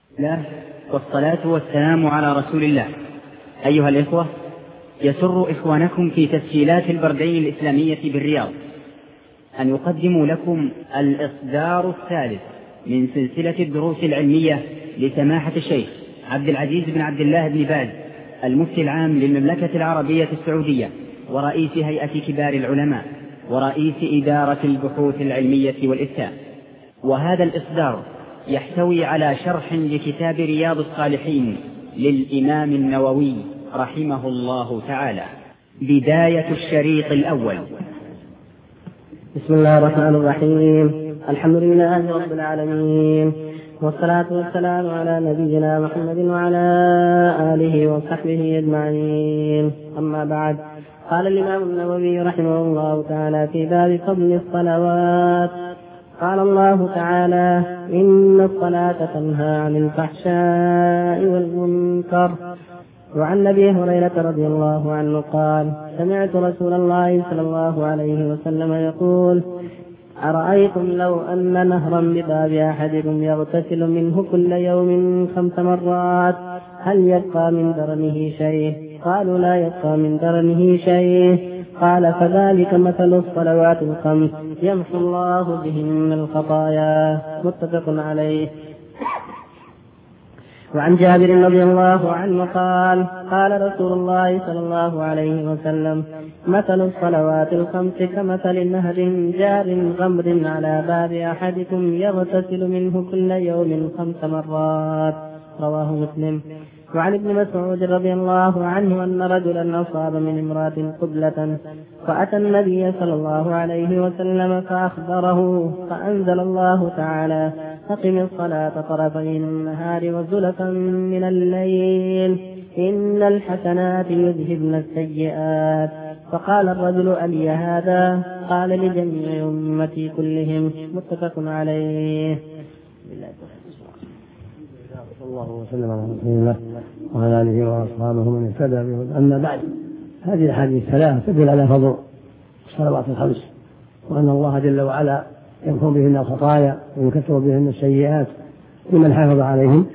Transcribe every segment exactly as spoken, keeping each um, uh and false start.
الله والصلاة والسلام على رسول الله. أيها الإخوة، يسر إخوانكم في تسجيلات البردين الإسلامية بالرياض أن يقدموا لكم الإصدار الثالث من سلسلة الدروس العلمية لسماحة الشيخ عبد العزيز بن عبد الله بن باز المفتي العام للمملكة العربية السعودية ورئيس هيئة كبار العلماء ورئيس إدارة البحوث العلمية والإفتاء. وهذا الإصدار يحتوي على شرح لكتاب رياض الصالحين للإمام النووي رحمه الله تعالى. بداية الشريط الأول. بسم الله الرحمن الرحيم. الحمد لله رب العالمين، والصلاة والسلام على نبينا محمد وعلى آله وصحبه أجمعين. أما بعد، قال الإمام النووي رحمه الله تعالى في باب فضل الصلوات: قال الله تعالى: إن الصلاة تنهى عن الفحشاء والمنكر. وعن أبي هريرة رضي الله عنه قال: سمعت رسول الله صلى الله عليه وسلم يقول: أرأيتم لو أن نهرا بباب أحدكم يغتسل منه كل يوم خمس مرات هل يبقى من درنه شيء؟ قالوا: لا يبقى من درنه شيء. قال: فذلك مثل الصلوات الخمس يمحو الله بهن الخطايا. متفق عليه. وعن جابر رضي الله عنه قال: قال رسول الله صلى الله عليه وسلم: مثل الصلوات الخمس كمثل نهر جار غمر على باب أحدكم يغتسل منه كل يوم خمس مرات. رواه مسلم. وعن ابن مسعود رضي الله عنه أن رجلا أصاب من امرأة قبلة فأتى النبي صلى الله عليه وسلم فأخبره، فأنزل الله تعالى: أقم الصلاة طرفي النهار وزلفا من الليل إن الحسنات يذهبن السيئات. فقال الرجل: ألي هذا؟ قال: لجميع أمتي كلهم. متفق عليه. صلى الله وسلم على رسول الله وعلى آله وأصحابه من اهتدى بهداه. أما بعد، هذه الأحاديث الثلاثة تدل على فضل الصلوات الخمس، وأن الله جل وعلا يمحو بهن الخطايا ويكفر بهن السيئات لمن حافظ عليهم.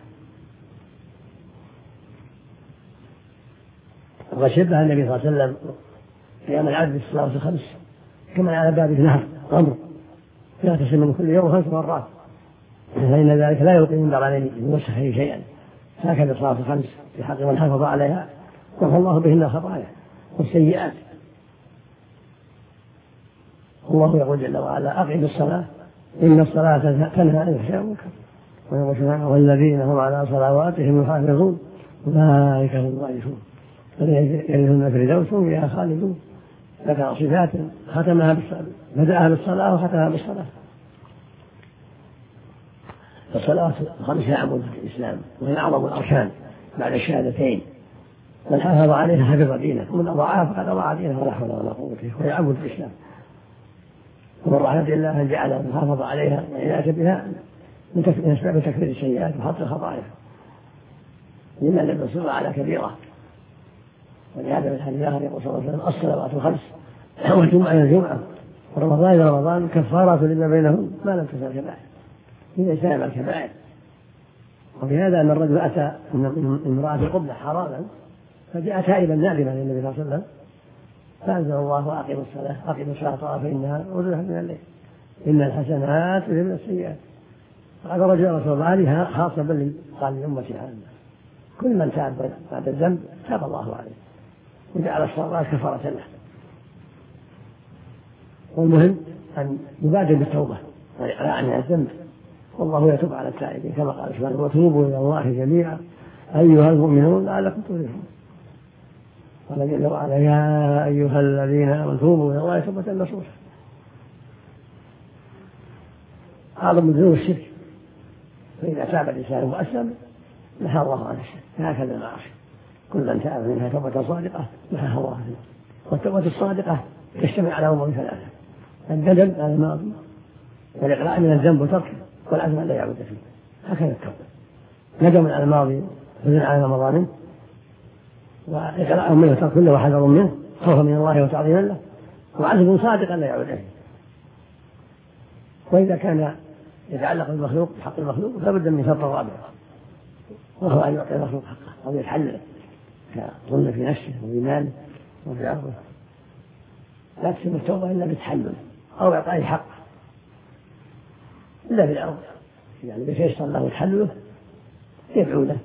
وقد شبه النبي صلى الله عليه وسلم قيام العبد بالصلوات الخمس كما على باب نهر غمر يغتسل من كل يوم خمس مرات، فإن ذلك لا يلقي من درنه بنفسه شيئا. هكذا الصلاة الخمس في حق من حافظ عليها يمحو الله بهن الخطايا والسيئات. الله يقول جل وعلا: أقم الصلاة إن الصلاة تنهى عن الفحشاء والمنكر والذين هم على صلواتهم يحافظون أولئك هم الوارثون يرثون الفردوس هم فيها خالدون. ذكر صفات ختمها بالصلاة، بدأها بالصلاة وختمها بالصلاة. فالصلاة الخمس عمود في الإسلام، وهي أعظم الأركان بعد الشهادتين. من حافظ عليها حفظ دينه، ومن أضاعها فقد أضاع دينه ولا حول ولا قوة إلا بالله. وهي عمود الإسلام، ومن رحمة الله أن جعل من حافظ عليها والعناية بها من أسباب تكفير السيئات وحط الخطايا، لما لم يصر على كبيرة. ولهذا في الحديث الآخر يقول صلى الله عليه وسلم: الصلوات الخمس والجمعة إلى الجمعة ورمضان إلى رمضان كفارات لما بينهم ما لم تزل الكبائر. إذا اجتنب الكبائر. وبهذا أن الرجل أتى من امرأة قبلة حراما فجاء تائبا نادما للنبي صلى الله عليه وسلم، فأنزل الله: أقم الصلاة أقم الصلاة طرفي النهار وزلفا من الليل إن الحسنات يذهبن السيئات. فقال رجل: رسول الله عليها خاصة، بل قال لأمتي هذا كل من تاب بعد الذنب تاب الله عليه وجعل الصلاة كفارة له. والمهم أن نبادر بالتوبة والإقلاع عن الذنب، والله يتوب على التائبين كما قال سبحانه: وتوبوا إلى الله جميعا أيها المؤمنون لعلكم تفلحون. قال جل وعلا: يا أيها الذين آمنوا توبوا إلى الله توبة نصوحا. أعظم من ذنوب الشرك، فإذا تاب الإنسان وأسلم نهى الله عن الشرك. هكذا المعاصي كل من تاب منها توبة صادقة نهى الله عنها. والتوبة الصادقة تجتمع على أمور ثلاثة: الندم على الماضي، والإقلاع من الذنب وتركه، والعزم لا يعود فيه. هكذا التوبة: ندم على الماضي، حزن على المظالم، وإقلاع منه ترك كله وحذر منه خوفا من الله وتعظيما له، وعزم صادقا لا يعود فيه. وإذا كان يتعلق بالمخلوق بحق المخلوق لابد من شرط رابع: وهو أن يعطي المخلوق حقه أو يتحلل كظلم في نفسه وفي ماله وفي عرضه. لا تتم التوبة إلا بالتحلل أو إعطائه حقه إلا بالعرض، يعني بيسر له تحلله يدعو له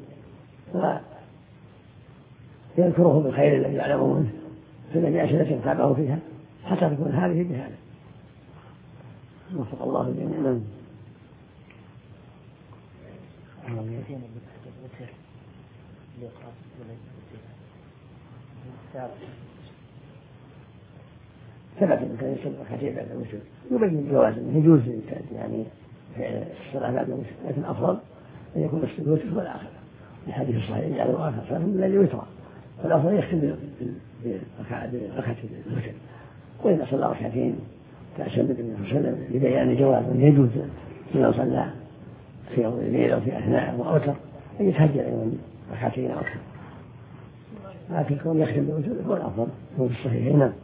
ويذكره بالخير الذي يعلمه منه في الذي أشهد تابعه فيها حتى تكون هذه بهذا. وفق الله الجميع. ثبت ان كان يصلي ركعتين بعد الوتر يبين جواز انه يجوز يعني فعل الصلاه بعد الوتر، لكن افضل ان يكون الوتر هو الاخر. الحديث الصحيح يجعل الاخر صلاه من الليل وترا، فالافضل يختم بركعتين الوتر. واذا صلى ركعتين كأشهد النبي صلى الله عليه وسلم لبيان جواز ان يجوز من صلى في الليل او في اثناء واوتر ان يتهجد ايضا ركعتين او اكثر، لكن كون يختم بالوتر هو الافضل هو في الصحيحين. نعم.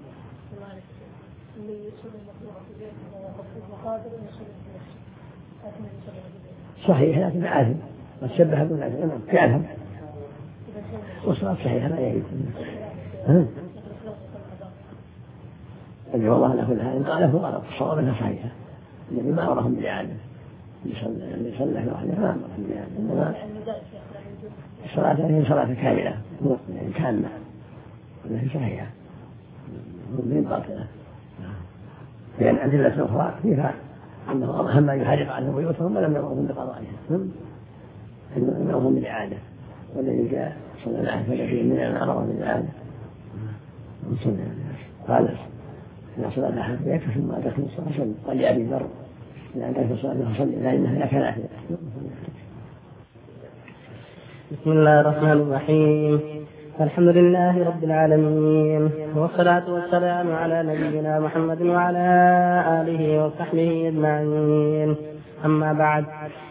صحيح لكن آثم قد شبه دون آثم كأثم والصلاة صحيحة لا يجوز. أجل والله له كل هذا قال له غلط الصواب أنها صحيحة، الذي ما أمرهم بالإعادة اللي صلى له وحده ما أمرهم بالإعادة، إنما الصلاة هي صلاة كاملة يعني كاملة ولا هي صحيحة من باطلة، لأن أدلة أخرى فيها أنه أهم ما يحرق عنه بيوتهم ولم يأمرهم بقضائها، أمرهم بالإعادة، والذي جاء صلى الله عليه وسلم من أمره بالإعادة قال إن صلاة أحد بيته ثم أدخل الصلاة قال لأبي ذر إن أدخل الصلاة فصلي فإنها لك نافلة. بسم الله الرحمن الرحيم. الحمد لله رب العالمين، والصلاة والسلام على نبينا محمد وعلى آله وصحبه أجمعين. أما بعد،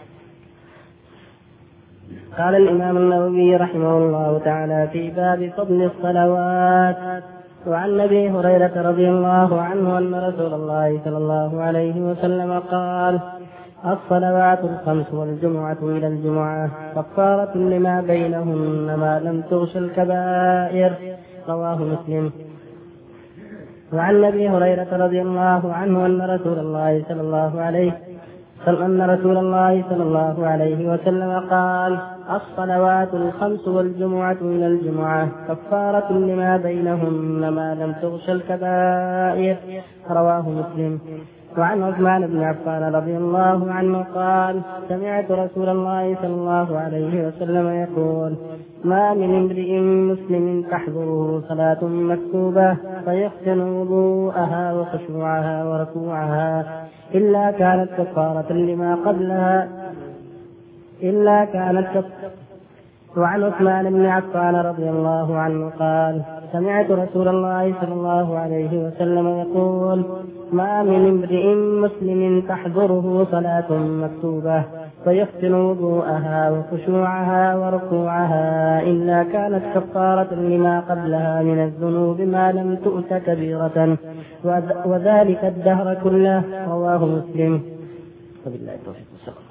قال الإمام النووي رحمه الله تعالى في باب فضل الصلوات: وعن أبي هريرة رضي الله عنه أن رسول الله صلى الله عليه وسلم قال: الصلوات الخمس والجمعة إلى الجمعة كفارة لما بينهن ما لم تغش الكبائر. رواه مسلم. وعن أبي هريرة رضي الله عنه أن رسول الله صلى الله عليه أن رسول الله صلى الله عليه وسلم قال: الصلوات الخمس والجمعة إلى الجمعة كفارة لما بينهن ما لم تغش الكبائر. رواه مسلم. وعن عثمان بن عفان رضي الله عنه قال: سمعت رسول الله صلى الله عليه وسلم يقول: ما من امرئ مسلم تحضره صلاة مكتوبة فيحسن وضوءها وخشوعها وركوعها إلا كانت كفارة لما قبلها إلا كانت كفارة. وعن عثمان بن عفان رضي الله عنه قال: سمعت رسول الله صلى الله عليه وسلم يقول: ما من امرئ مسلم تحضره صلاة مكتوبة فيحسن وضوءها وخشوعها وركوعها إلا كانت كفارة لما قبلها من الذنوب ما لم تؤت كبيرة، وذلك الدهر كله. رواه مسلم. وبالله التوفيق.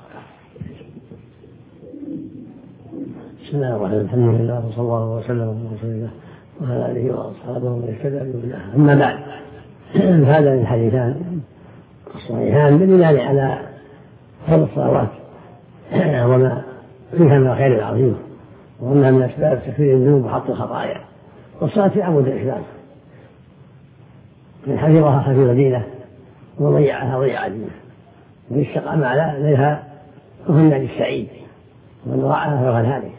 بسم الله الرحمن الرحيم. الحمد لله وصلى الله وسلم على رسول الله وعلى اله واصحابه ومن اهتدى بهداه. اما بعد، هذان الحديثان الصحيحان دليلان على فضل الصلوات وما فيها من الخير العظيم، وانها من اسباب تكفير الذنوب وحط الخطايا، والصلاه في عمود الاسلام، من حفظها حفظ دينه وضيعها ضيع دينه، ومن استقام عليها فهن للسعيد، ومن ضاعها فهو هالك.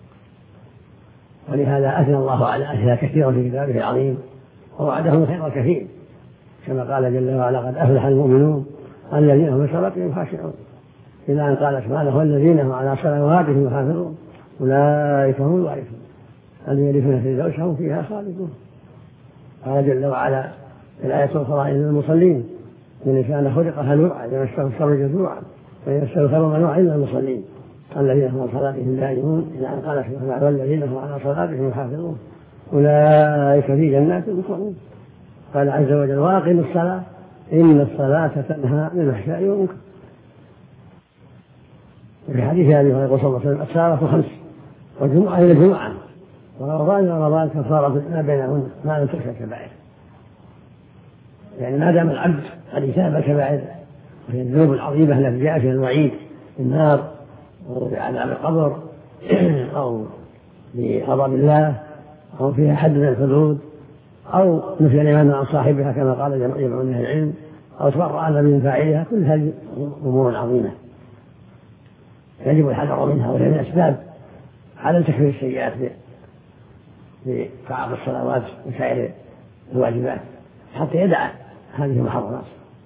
ولهذا أثنى الله على أهلها كثيرا في كتابه العظيم ووعدهم الخير الكثير، كما قال جل وعلا: قد أفلح المؤمنون الذين هم في صلاتهم خاشعون، إلى أن قال سبحانه: والذين هم على صلواتهم يحافظون أولئك هم الوارثون الذين يرثون الفردوس هم فيها خالدون. قال جل وعلا في الآية الأخرى: إن المصلين من كان خلق هلوعا يمسه الشر جزوعا ويمسه الخير منوعا إلا المصلين الذين هم على صلاتهم دائمون، إلى أن قال سبحانه: والذين هم على صلاتهم يحافظون أولئك في جنات مكرمون. قال عز وجل: وأقم الصلاة إن الصلاة تنهى عن الفحشاء والمنكر. وفي حديث أبي هريرة صلى الله عليه وسلم: الصلاة خمس والجمعة إلى الجمعة، ورمضان إلى رمضان كفارة ما بينهن ما لم تكن الكبائر. يعني ما دام العبد قد اجتنب الكبائر وهي الذنوب العظيمة التي جاء فيها الوعيد في النار أو بعذاب القبر أو بغضب الله أو فيها حد من الحدود أو نفي الإيمان عن صاحبها كما قال جمع من العلم أو تبرأ من فاعلها، كل هذه أمور عظيمة يجب الحذر منها، وهي من أسباب عدم تكفير السيئات بطاعة الصلوات وسائر الواجبات حتى يدع هذه المحرمات.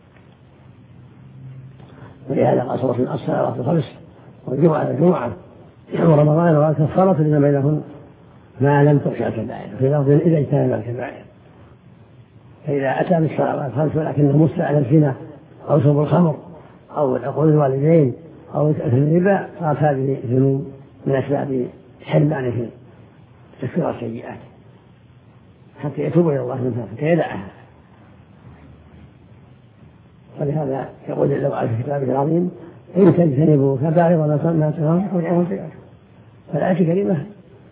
ولهذا قال صلى الله عليه وسلم الصلوات الخمس والجمعة الجمعة ورمضان ورمضان كفارة لما بينهن ما لم تخشى الكبائر، في لفظ إذا اجتنب الكبائر. فإذا أتى بالصلوات الخمس ولكنه مسرع على الزنا أو شرب الخمر أو عقول الوالدين أو الربا صارت هذه ذنوب من أسباب حرمانه في تكفير السيئات حتى يتوب إلى الله منها حتى يدعها. ولهذا يقول جل وعلا في كتابه العظيم إن تجتنبوا كبائر ما تنهون عنه سيئات. فالآية الكريمة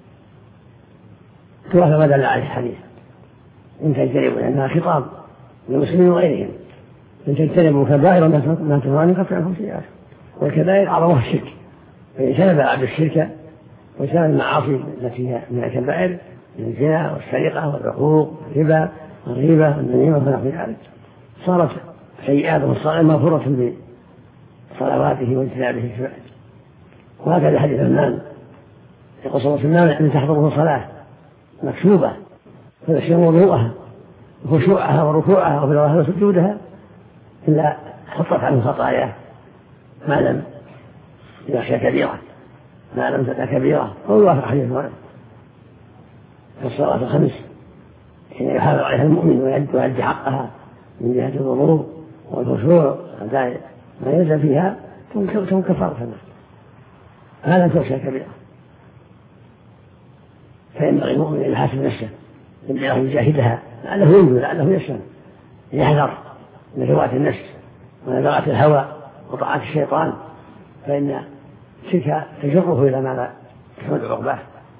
توافق ما دل عليه الحديث إن تجتنبوا، لأنها خطاب للمسلمين وغيرهم. إن تجتنبوا كبائر ما تنهون عنه سيئات. والكبائر أعظمها الشرك، فإن جتنب العبد الشرك وجتنب المعاصي التي هي من الكبائر من الزنا والسرقة والعقوق والربا والغيبة والنميمة ونحو ذلك صارت سيئاته الصالحة مغفورة بصلواته واجتنابه الكبائر. وهكذا حديث المال يقول صلى الله عليه وسلم أن تحضره صلاة مكتوبة فتشير وضوءها وخشوعها وركوعها وبلغها وسجودها إلا حطت عنه خطاياه ما لم يخشى كبيرة ما لم تدع كبيرة. هو يوافق حديث المرء في الصلاة الخمس حين يحافظ عليها المؤمن ويؤدي حقها من جهة الوضوء والخشوع ما ينزل فيها تكون كفارة له ما لم تخشى كبيرة. فينبغي المؤمن أن يحاسب نفسه ينبغي أن يجاهدها لعله ينجو لعله يسلم، يحذر من هواة النفس ونزغات الهوى وطاعة الشيطان، فإن الشرك تجره إلى ما لا تحمل عقباه.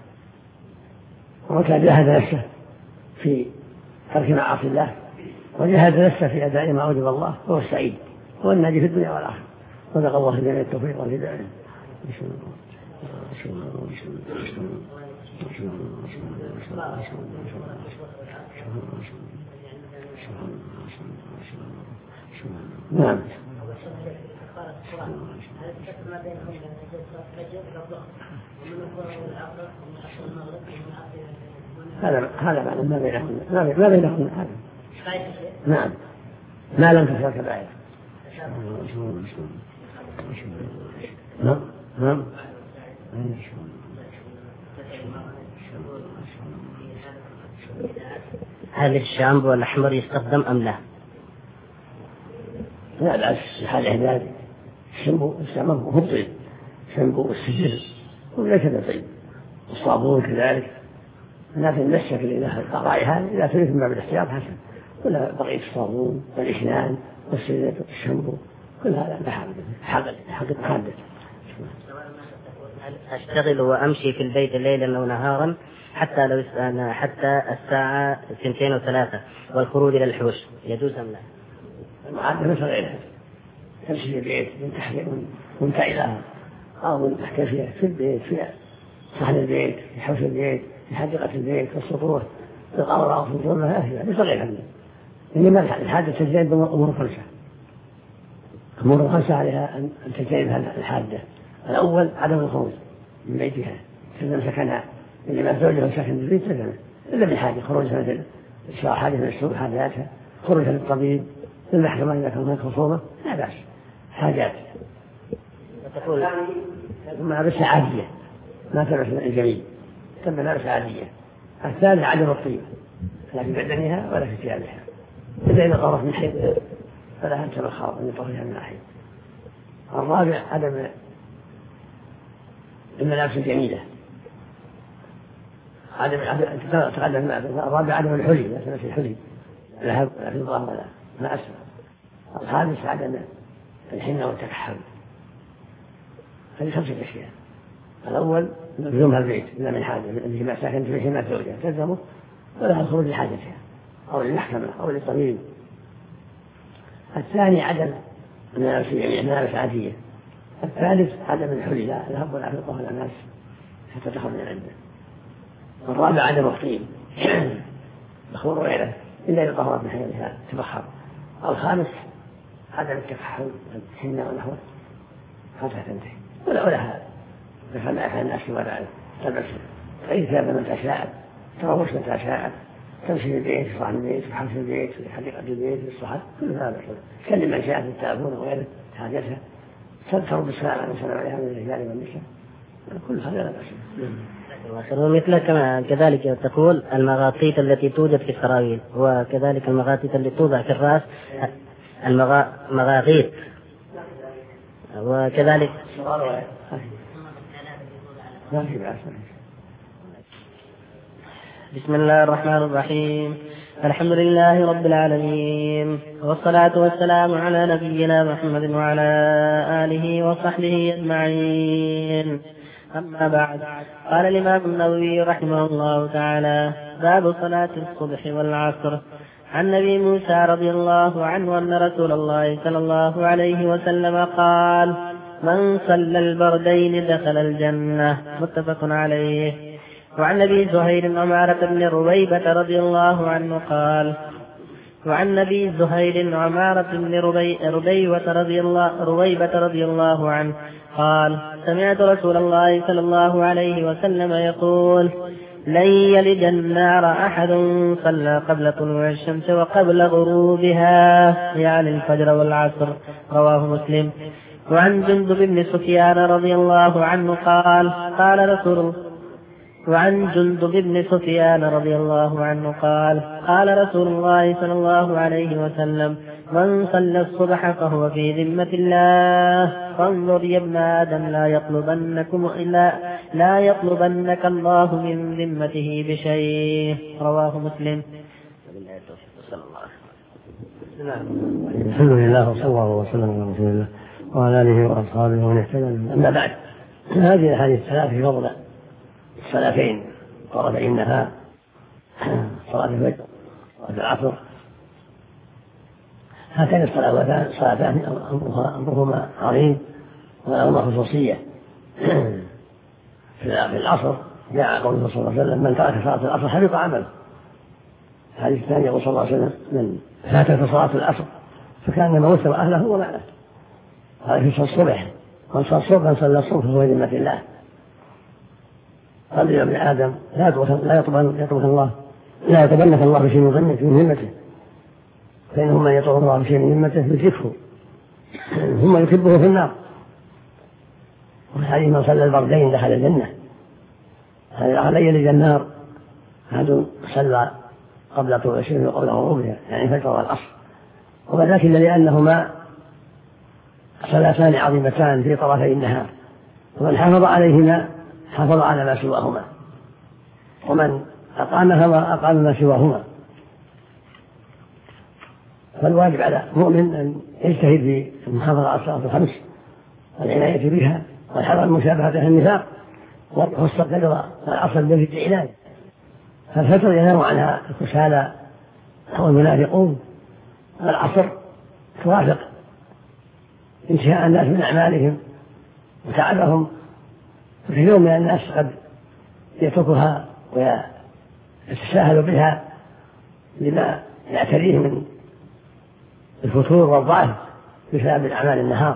وكان جاهد نفسه في ترك معاصي الله وجاهد نفسه في أداء ما أوجب الله هو السعيد، هو الناجي في الدنيا والآخرة. صدق الله جميع التوفيق والهداية. نعم. هذا هذا معنى ما بينكم ما بينكم هذا. نعم ما لم تفعل كبائر. نعم نعم. هل الشامبو الأحمر يستخدم أم لا؟ لا بأس في حال ذلك. الشامبو استعمال مفضل، الشامبو والسجل وليس بطيب، والصابون كذلك. لكن لا الشكل إذا رائحة إذا تريد من باب الاحتياط حسن، ولا بقية الصابون والإشنان والسجل والشامبو كل هذا حق حق التحدث. أشتغل وأمشي في البيت ليلا أو نهارا حتى لو حتى الساعة اثنتين وثلاثة والخروج إلى الحوش يجوز أم لا؟ المعادة مثل غيرها، تمشي في البيت من تحت من تعلها أو من تحتفيها في البيت في صحن البيت في حوش البيت في حديقة البيت في السطوح في القمر أو في الظلمة أهلها مثل غيرها. إنما الحادة تجتنب أمور خمسة، أمور خمسة عليها أن تجتنب الحادة. الأول عدم الخروج من بيتها تلزم سكنها، إنما زوجها سكن في البيت تلزم إلا بالحاجة، خروجها مثل إشراء حاجة من السوق حاجاتها، خروجها للطبيب للمحكمة إذا كان هناك خصومة لا بأس حاجات. وتقول ملابس عادية ما تلبس الجميل تم ملابس عادية. الثاني عدم الطيب لا في بدنها ولا في ثيابها، إذا إذا طرف من حيث فلا أنت مخاض أن يطرفها من ناحية. الرابع عدم الملابس الجميلة، عدم تقدم. الرابع عدم الحلي، لا تلبس الحلي لا في الظهر ولا ما أسفل. الخامس عدم الحنة والتكحل. هذه خمسة أشياء. الأول لزومها البيت إلا من حاجة التي ما ساكنت في حماية زوجها تلزمه ولا الخروج لحاجتها أو للمحكمة أو للطبيب. الثاني عدم ملابس عادية. الثالث عدم الحلي لا الهب والعفق على الناس حتى تخرج من عنده. الرابع عدم الطيب بخور وغيره إلا إذا طهرت من حيث تبخر. الخامس عدم التكحل الحنة ونحوه حتى تنتهي ولا ولا هذا دخلنا أحد الناس ولا تلبس أي ثياب من تشاء تروش من تشاء تمشي في البيت في صحن البيت في حوش البيت في حديقة البيت في الصحن كل هذا تكلم من شاء في التلفون وغيره حاجتها تذكر بالسلام على السلام عليها من الرجال والنساء كل هذا لا بأس. ومثل كما كذلك تقول المغاطيط التي توجد في السراويل وكذلك المغاطيط التي توضع في الرأس المغاغيط وكذلك بسم الله الرحمن الرحيم. الحمد لله رب العالمين والصلاة والسلام على نبينا محمد وعلى آله وصحبه أجمعين. أما بعد قال الإمام النووي رحمه الله تعالى باب صلاة الصبح والعصر. عن نبي موسى رضي الله عنه أن رسول الله صلى الله عليه وسلم قال من صلى البردين دخل الجنة متفق عليه. وعن نبي زهير عمارة بن ربيبة رضي الله عنه قال وعن نبي زهير عمارة بن ربيبة رضي الله, ربيبة رضي الله عنه قال سمعت رسول الله صلى الله عليه وسلم يقول لن يلج النار أحد صلى قبل طلوع الشمس وقبل غروبها يعني الفجر والعصر رواه مسلم. وعن جندب بن سفيان رضي الله عنه قال قال رسول وعن جندب بن سفيان رضي الله عنه قال قال رسول الله صلى الله عليه وسلم من صلى الصبح فهو في ذمة الله فانظر يا ابن آدم لا يطلبنكم إلا لا يطلبنك الله من ذمته بشيء رواه مسلم. الحمد لله وصلى الله وسلم على رسول الله وعلى آله وأصحابه ومن اهتدى. أما بعد هذه الأحاديث الثلاث في فضل الصلاتين طرفي النهار صلاة الفجر صلاة العصر. هاتين الصلواتان صلاتان أمرهما عظيم ولهما خصوصية. في العصر جاء قوله صلى الله عليه وسلم من ترك صلاة العصر حبط عمله. الحديث الثاني يقول صلى الله عليه وسلم من فاتته صلاة العصر فكأنما وثب أهله وماله. هذا في الصبح من صلى الصبح من صلى الصبح فهو ذمة الله. قال يا ابن آدم لا لا يطلبك الله لا يطلبنك الله بشيء من ذمته من ذمته فإنه من يطلب الله بشيء من ذمته يكفه ثم يكبه في النار. وحديث من صلى البردين دخل الجنة. هذا لا يلج النار أحد صلى قبل طلوع الشمس وقبل غروبها يعني الفجر والعصر. وذلك لأنهما صلاتان عظيمتان في طرفي النهار ومن حافظ عليهما حافظ على ما سواهما ومن أقامهما أقام ما سواهما. فالواجب على المؤمن أن يجتهد في المحافظة على الصلاة الخمس والعناية بها والحذر من مشابهتها النفاق وخص الفجر والعصر الذي في العناية. فالفجر ينام عنها الكسالى والمنافقون والعصر توافق انتهاء الناس من أعمالهم وتعبهم. وكثير من الناس قد يتركها ويتساهل بها لما يعتريه من الفتور والضعف بسبب الأعمال النهار.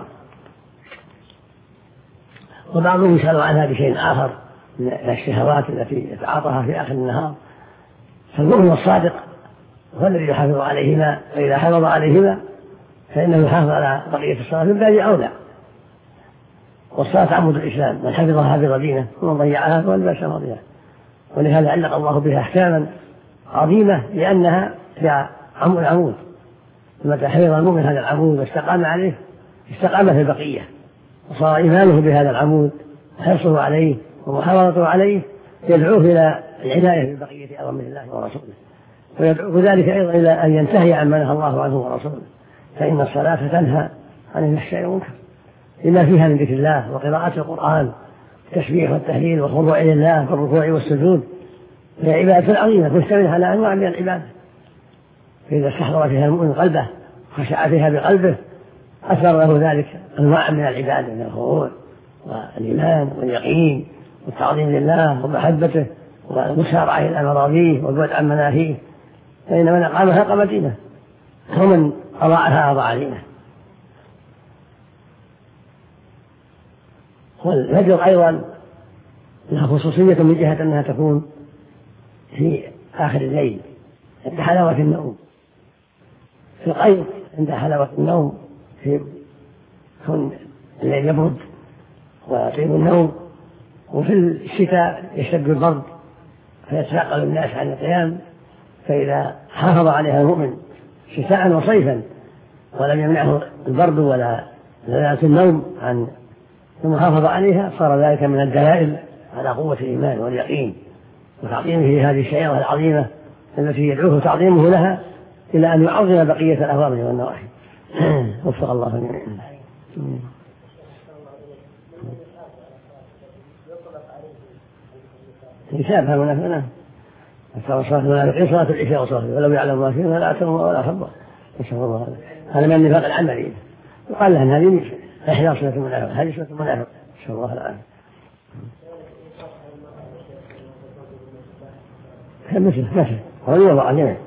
وبعضهم يسأل عنها بشيء آخر من الشهوات التي يتعاطاها في آخر النهار. فالمؤمن الصادق هو الذي يحافظ عليهما وإذا حافظ عليهما فإنه يحافظ على بقية الصلاة من باب أولى. والصلاة عمود الإسلام من حفظها حفظ دينه ومن ضيعها فهو لا بأس بها. ولهذا علق الله بها أحكاما عظيمة لأنها هي عمود العمود. متى حفظ المؤمن هذا العمود واستقام عليه استقام في البقية وصار إيمانه بهذا العمود وحرصه عليه ومحافظته عليه يدعوه إلى العناية ببقية أوامر الله ورسوله ويدعو ذلك أيضا إلى أن ينتهي عما نهى الله عنه ورسوله. فإن الصلاة تنهى عن الفحشاء والمنكر لما فيها من ذكر الله وقراءة القرآن التسبيح والتهليل والخضوع إلى الله بالركوع والسجود، هي عبادة عظيمة تشتمل على أنواع من العبادة. فإذا استحضر فيها المؤمن قلبه خشع فيها بقلبه أثر له ذلك أنواع من العبادة من الخضوع والإيمان واليقين والتعظيم لله ومحبته والمسارعة إلى مراضيه والبعد عن مناهيه. فإن من أقامها أقام دينه ومن أضاعها أضاع دينه. والفجر أيضا لها خصوصية من جهة أنها تكون في آخر الليل عند حلاوة النوم، في القيض عند حلاوة النوم، في كون الليل يبرد ويطيب النوم، وفي الشتاء يشتد البرد فيتثاقل الناس عن القيام. فإذا حافظ عليها المؤمن شتاء وصيفا ولم يمنعه البرد ولا لذات النوم عن المحافظة عليها صار ذلك من الدلائل على قوة الإيمان واليقين وتعظيمه لهذه الشعيرة العظيمة التي يدعوه تعظيمه لها إلى أن يعظم بقية الأوامر والنواهي. وفق الله جميعا. يشابه منافقنا صلاة المنافقين صلاة العشاء وصلاة ولو يعلم ما فيها لا أتموا ولا خبر. نسأل الله هذا هذا من النفاق العملي. يقال لها أن هذه إحدى صلاة المنافق، هذه صلاة المنافق. نسأل الله العافية. مثل مثل هو يوضع جميع.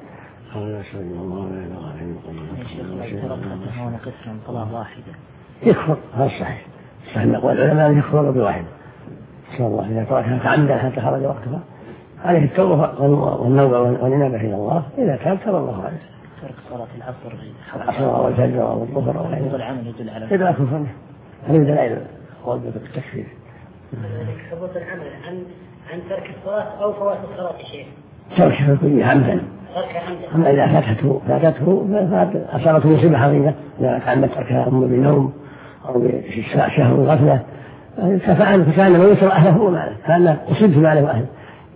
يكفر هذا الصحيح. صحيح نقول العلماء يكفر بواحد. نسأل الله إذا تركها تعمدا حتى خرج وقتها عليه التوبة والنوبة والإنابة إلى الله. إذا تاب تاب الله عليه. ترك صلاة العصر العصر والفجر والظهر وغيره العمل يدل على إذا كفر هذه دلائل قول بالتكفير. ثبوت العمل عن عن ترك الصلاة أو فوات الصلاة شيء. تركها كله عمدا. أما إذا فاتته فاتته أصابته مصيبة عظيمة إذا كان تركها أما بنوم أو بشهر غفلة ففعل فكان من يسر أهله وماله كان أصيب في ماله وأهله.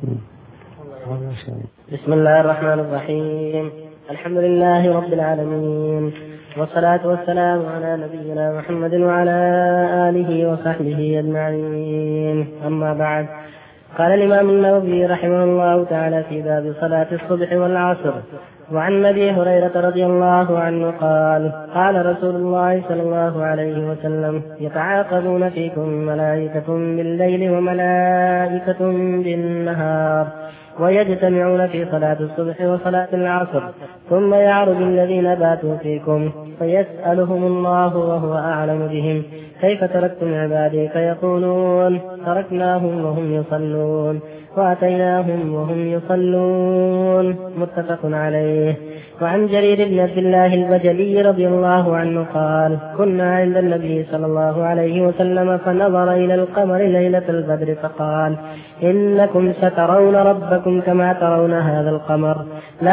بسم الله الرحمن الرحيم. الحمد لله رب العالمين والصلاة والسلام على نبينا محمد وعلى آله وصحبه أجمعين. أما بعد، قال الإمام النووي رحمه الله تعالى في باب صلاة الصبح والعصر: وعن أبي هريرة رضي الله عنه قال: قال رسول الله صلى الله عليه وسلم: يتعاقبون فيكم ملائكة بالليل وملائكة بالنهار ويجتمعون في صلاة الصبح وصلاة العصر، ثم يعرج الذين باتوا فيكم فيسألهم الله وهو أعلم بهم: كيف تركتم عبادي؟ فيقولون: تركناهم وهم يصلون وأتيناهم وهم يصلون. متفق عليه. وعن جرير بن عبد الله البجلي رضي الله عنه قال: كنا عند النبي صلى الله عليه وسلم فنظر إلى القمر ليلة البدر فقال: إنكم سترون ربكم كما ترون هذا القمر،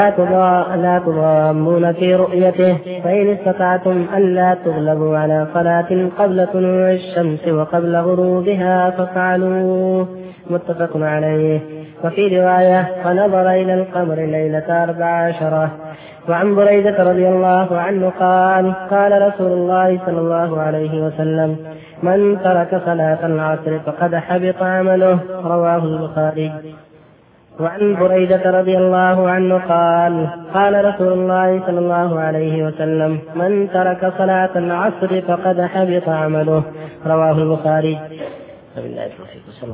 لا تضامون في رؤيته، فإن استطعتم ألا تغلبوا على صلاة قبل طلوع الشمس وقبل غروبها فافعلوا. متفق عليه. وفي رواية: فنظر إلى القمر ليلة أربع عشرة. وعن بريدة رضي الله عنه قال: قال رسول الله صلى الله عليه وسلم: من ترك صلاة العصر فقد حبط عمله. رواه البخاري. وعن بريدة رضي الله عنه قال: قال رسول الله صلى الله عليه وسلم: من ترك صلاة العصر فقد حبط عمله. رواه البخاري. صلى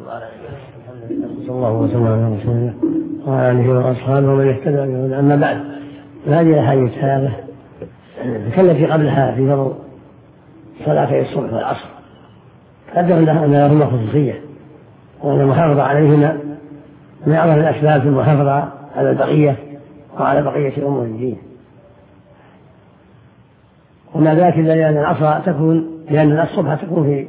الله وسلم على رسول الله وعلى آله وأصحابه ومن اهتدى بهداه. أما بعد، هذه الأحاديث الثلاثة التي قبلها في فضل صلاتي الصبح والعصر قدر لها أن لهما خصوصية، وأن المحافظة عليهما من أعظم الأسباب في المحافظة على البقية وعلى بقية أمور الدين. وما ذاك إلا لأن العصر تكون لأن الصبح تكون في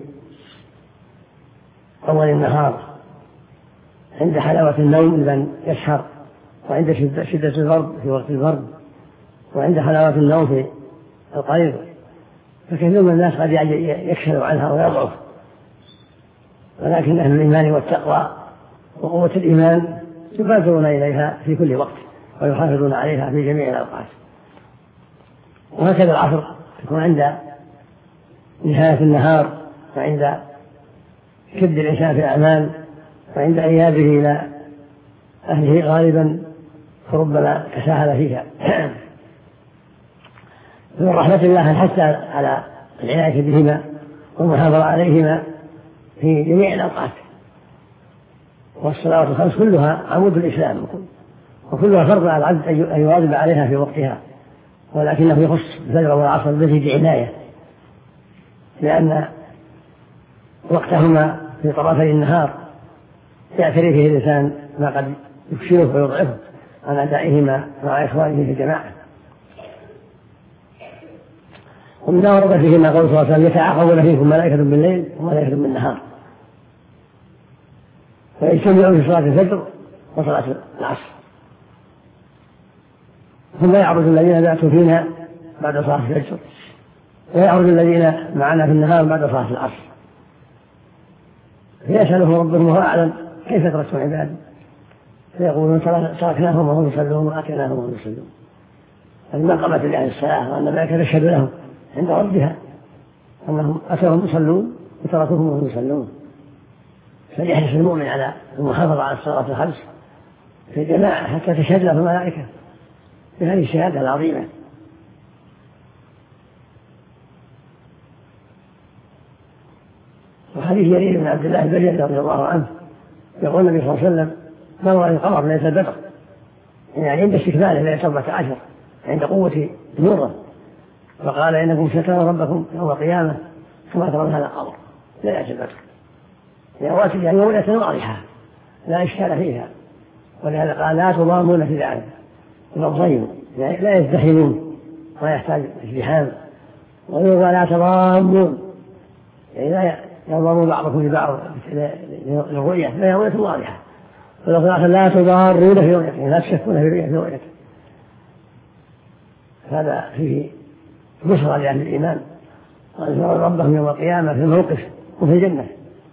أول النهار عند حلاوة النوم لمن يسهر، وعند شدة البرد في وقت البرد، وعند حلاوة النوم في القيض. فكثير من الناس قد يكسل عنها ويضعف، ولكن أهل الإيمان والتقوى وقوة الإيمان يبادرون إليها في كل وقت ويحافظون عليها في جميع الأوقات. وهكذا العصر تكون عند نهاية النهار وعند كد الإنسان في الأعمال وعند إيابه إلى أهله غالبا فربما تساهل فيها. من رحمة الله الحث على العناية بهما والمحافظة عليهما في جميع الأوقات. والصلوات الخمس كلها عمود الإسلام وكلها فرض على العبد أن يواظب عليها في وقتها، ولكنه يخص الفجر والعصر الذي بعناية، لأن وقتهما في طرفي النهار يعتري فيه الإنسان ما قد يكسره ويضعفه عن أدائهما مع إخوانه في الجماعة. ومن ورد فيهما قول صلى الله عليه وسلم يتعاقبون فيكم ملائكة بالليل وملائكة بالنهار فيجتمعون في صلاة الفجر وصلاة العصر، ثم يعرض الذين باتوا فينا بعد صلاة الفجر ويعرض الذين معنا في النهار بعد صلاة العصر، فيسأله ربهم وهو أعلم كيف تركتم عبادي، فيقولون تركناهم وهم يصلون وآتيناهم وهم يصلون. فلما قامت لأهل الصلاة وأن الملائكة تشهد لهم عند ربها أنهم أتوهم يصلون وتركوهم وهم يصلون. فليحرص المؤمن على المحافظة على الصلاة الخمس في الجماعة حتى تشهد له الملائكة بهذه الشهادة العظيمة. وحديث جرير بن عبد الله البجلي رضي الله عنه يقول النبي صلى الله عليه وسلم نظر القمر ليلة البدر، يعني عند استكماله ليلة أربعة عشر عند قوة نوره، فقال إنكم سترون ربكم يوم القيامة كما ترون هذا القمر ليلة البدر، يعني يعني ليلة واضحة لا إشكال فيها، ولهذا قال لا تضامون في ذلك الأرضين، يعني لا يزدحمون ولا يحتاج ازدحام، ويقول لا تضامون يعني لا يضامون بعضكم لبعض للرؤية، لا رؤية واضحة، ولكن لا تضارون في رؤيته لا تشكون في رؤية في رؤيته. هذا فيه بشرى لأهل الإيمان وأن يرون ربهم يوم القيامة في الموقف وفي الجنة.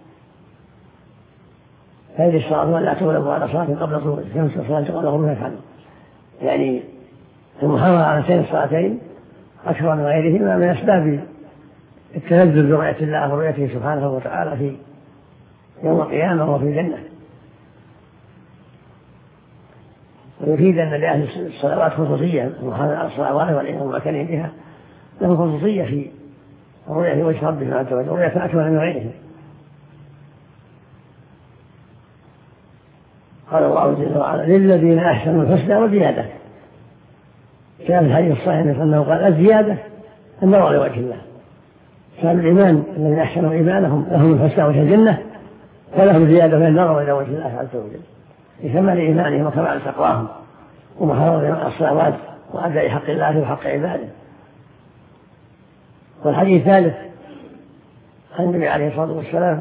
هذه الصلاة ولا تغلب على صلاة قبل طلوع الشمس وصلاة قبل غروبها يفعلون، يعني المحافظة على هاتين الصلاتين أكثر من غيرهما من أسباب التلذذ برؤية الله ورؤيته سبحانه وتعالى في يوم القيامة وفي الجنة. ويفيد أن لأهل الصلوات خصوصية، المحافظة على الصلوات والمعتنين بها لهم خصوصية في الرؤية وجه ربهم عز وجل، رؤية أكمل من غيرهم. قال الله جل وعلا للذين أحسنوا الحسنى وزيادة. كان في الحديث الصحيح أنه قال الزيادة النظر لوجه الله، كان الإيمان الذين أحسنوا إيمانهم لهم الحسنى وجه الجنة ولهم زيادة في النظر إلى وجه الله عز وجل لكمال إيمانهم وكمال تقواهم ومحافظة على الصلوات وأداء حق الله وحق عباده. والحديث الثالث عن النبي عليه الصلاة والسلام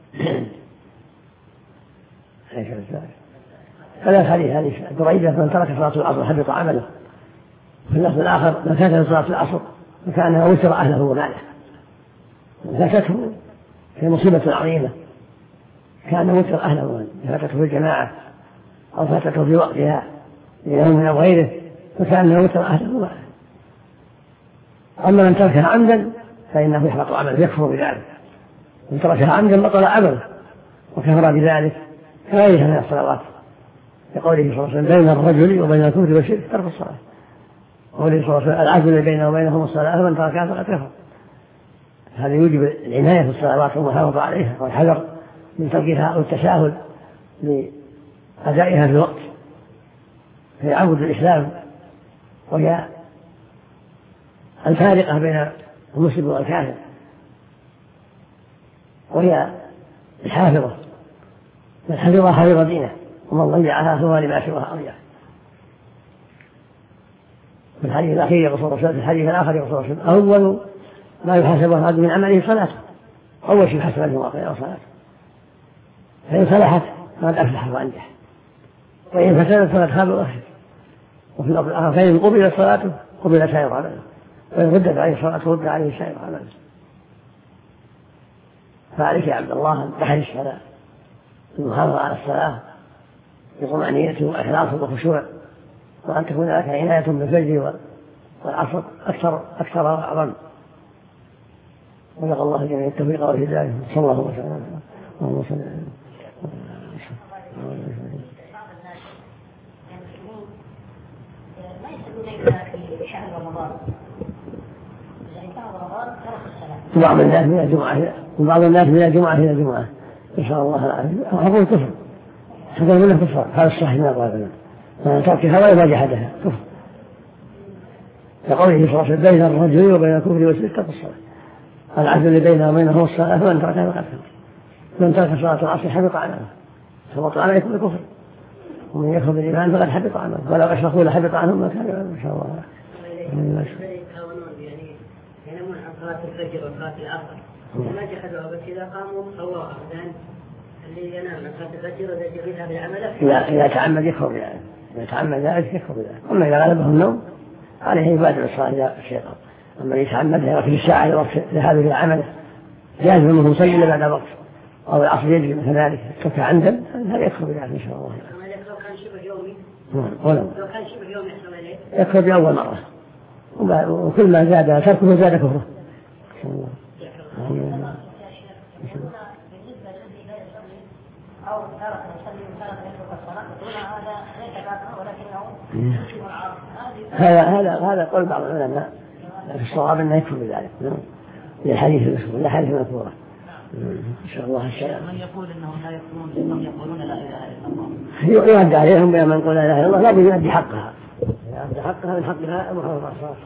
ثلاث حديث حديث دريدة من ترك صلاة العصر حبط عمله، في اللفظ الآخر من فاتته صلاة العصر فكأنها وتر أهله وماله، فاتته في مصيبة عظيمة كان وتر أهله وماله، فاتته في الجماعة أو فاتته في وقتها ليوم أو غيره فكأنها وتر أهله وماله. أما من تركها عمدا فإنه يحبط عمله يكفر بذلك، من تركها عمدا بطل عمله وكفر بذلك كغيرها من الصلوات، لقوله صلى الله عليه وسلم بين الرجل وبين الكفر والشرك ترك الصلاة، وقوله صلى الله عليه وسلم العدل بينه وبينهم الصلاة من تركها فقد كفر. هذا يوجب العناية في الصلوات والمحافظة عليها والحذر من تركها والتساهل لأدائها في الوقت، هي عمود الإسلام وهي الفارقة بين المسلم والكافر، وهي الحافظة من حفظها حفظ دينه ومن ضيعها فهو لما سواها أضيع. في الحديث الأخير يقول صلى الله عليه وسلم، في الحديث الآخر يقول صلى الله عليه وسلم أول ما يحاسب العبد من عمله صلاته، أول شيء يحاسب عنه واقعه صلاته، فإن صلحت فقد أفلح وأنجح، وإن فسدت فقد خاب وأخسر. وفي اللفظ الآخر فإن قبلت صلاته قبلت سائر عمله، وإن ردت عليه الصلاة رد عليه سائر عمله. فعليك يا عبد الله أن تحرص على المحافظة على الصلاة بطمأنينة وإخلاص وخشوع، وأن تكون لك عناية بالفجر والعصر أكثر أكثر وأعظم. ولقى الله جميع التوفيق والهداية صلى الله وسلم اللهم صل ما يصلون في شهر رمضان، يعني بعض رمضان ترك الصلاة. بعض الناس من الجمعة وبعض الناس من الجمعة إلى الجمعة، نسأل الله العافية. هذا كفر، هذا منه كفر، هذا الصحيح من أقوالنا. تركها ولا يواجهها كفر، كقوله صلى الله عليه وسلم: بين الرجل وبين الكفر والشرك ترك الصلاة، العهد اللي بينه وبينه الصلاة، فمن تركها فقد كفر. من ترك صلاة العصر حبط عمله، سقط عليه كل كفر، ومن يكفر بالإيمان فقد حبط عمله، ولو أشركوا لحبط عنهم ما كانوا يعملون. إن شاء الله. يعني ينامون عن صلاة الفجر وصلاة العصر، ما جحدوا، بس إذا قاموا فهو أخذان اللي ينام عن صلاة الفجر وإذا جحدها بالعمل إذا تعمد يكفر يعني، إذا تعمد ذلك يكفر ذلك. أما إذا غلبه النوم عليه يبادر الصلاة إلى الشيطان. أما يتعمدها يركب الساعة لهذا في عمله، جاهز منه يصلي إلا بعد وقت، أو العصر يجري مثل ذلك ترك عمدا، هذا يكفر بذلك إن شاء الله. لو كان شبه يومي، لو كان شبه يومي يحصل عليه يكفر بأول مرة، وكل ما زاد تركه زاد كفره. إن شاء الله. بالنسبة للذي لا يصلي أو تارك يصلي وتارك يترك الصلاة، يقولون هذا ليس كافرا ولكنه يسلم العاصي. هذا هذا هذا قول بعض العلماء، لكن الصواب أنه يكفر بذلك للحديث المشهور، لا حديث مذكورة. إن شاء الله السلام. من يقول إنهم لا يكفرون إنهم يقولون لا إله إلا الله، يؤدى عليهم بما من يقول لا إله إلا الله، لابد يؤدي حقها، يؤدي حقها من حقها محافظة على الصلاة.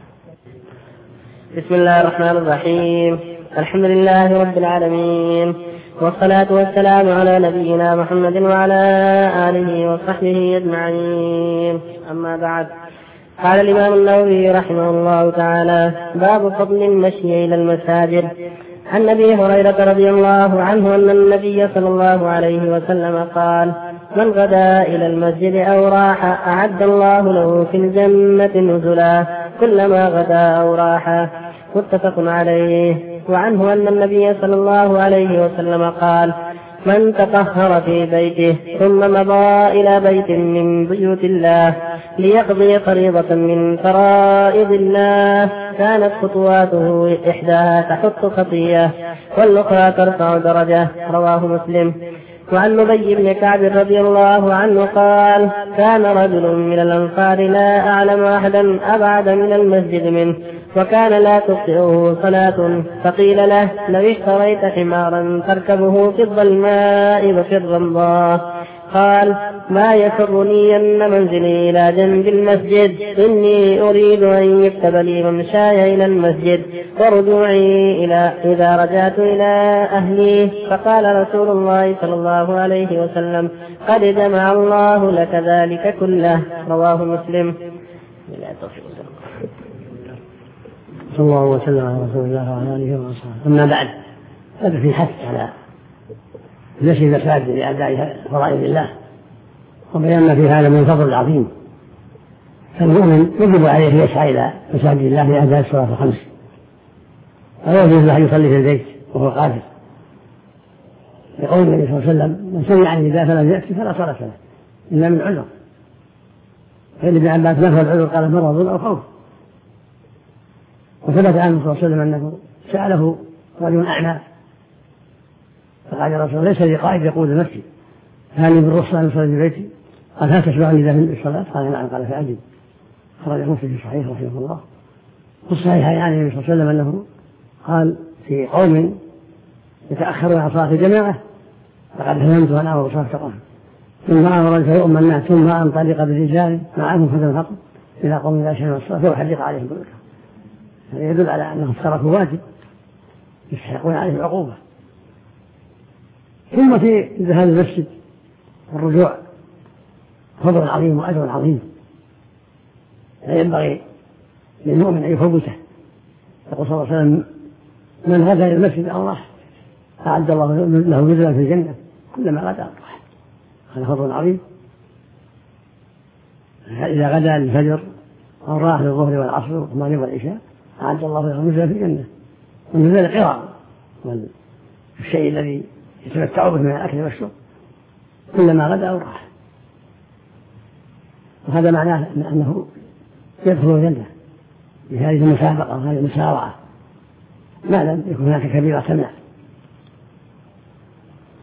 بسم الله الرحمن الرحيم. الحمد لله رب العالمين، والصلاة والسلام على نبينا محمد وعلى آله وصحبه أجمعين. أما بعد، قال الإمام النووي رحمه الله تعالى: باب فضل المشي إلى المساجد. عن أبي هريرة رضي الله عنه أن النبي صلى الله عليه وسلم قال: من غدا إلى المسجد أو راح أعد الله له في الجنة نزلا كلما غدا أو راح. متفق عليه. وعنه أن النبي صلى الله عليه وسلم قال: من تطهر في بيته ثم مضى إلى بيت من بيوت الله ليقضي فريضة من فرائض الله كانت خطواته إحداها تحط خطية والأخرى ترفع درجة. رواه مسلم. وعن أبي بن كعب رضي الله عنه قال: كان رجل من الأنصار لا أعلم أحدا أبعد من المسجد منه، وكان لا تخطئه صلاة، فقيل له: لو اشتريت حمارا تركبه في الظلماء وفي الرمضاء. قال: ما يسرني أن منزلي إلى جنب المسجد، إني أريد أن يكتب لي ممشاي إلى المسجد ورجوعي إلى إذا رجعت إلى أهلي. فقال رسول الله صلى الله عليه وسلم: قد جمع الله لك ذلك كله. رواه مسلم. صلى الله وسلم على رسول الله وعلى آله وصحبه. أما بعد، هذا في حث على المشي إلى المساجد لأداء فرائض الله، وبيان في هذا من الفضل العظيم. فالمؤمن يجب عليه يسعى إلى مساجد الله لأداء الصلاة الخمس، ولا يجوز له يصلي في البيت وهو قادر، يقول النبي صلى الله عليه وسلم: من سمع النداء فلم يأتي فلا صلاة له إلا من عذر. فإن ابن عباس ما هو العذر؟ قال: مرض أو خوف. وثبت عنه صلى الله عليه وسلم أنه سأله رجل أعمى فقال: يا رسول الله، ليس لي قائد يقود المسجد، هل لي بالرخصة أن أصلي في بيتي؟ قال: هل تشبعني إذا في الصلاة؟ قال: نعم. قال: فأجب. خرج مسلم في صحيح رحمه الله. في الصحيح يعني النبي صلى الله عليه وسلم أنه قال في قوم يتأخرون عن صلاة الجماعة: لقد هممت أن أمر صلاة القوم ثم أمر فيؤم الناس ثم أنطلق بالرجال معهم حزن الحق إلى قوم لا شيء من الصلاة فأحرق عليهم بيوتهم. هذا يدل على أنهم تركوا واجب يستحقون عليه العقوبة. ثم في ذهاب المسجد والرجوع فضل عظيم وأجر عظيم، لا ينبغي للمؤمن أن يفوته. يقول صلى الله عليه وسلم: من غدا إلى المسجد أو راح أعد الله له نزلا في الجنة كلما غدا أو راح. هذا فضل عظيم. إذا غدا للفجر أو راح للظهر والعصر والمغرب والعشاء أعد الله له نزلا في الجنة. والنزل القراء والشيء الذي يتمتع به من الأكل والشرب كلما غدا أو راح. وهذا معناه أنه يدخل الجنة بهذه المسابقة وهذه المسارعة ما لم يكن هناك كبيرة تمنع.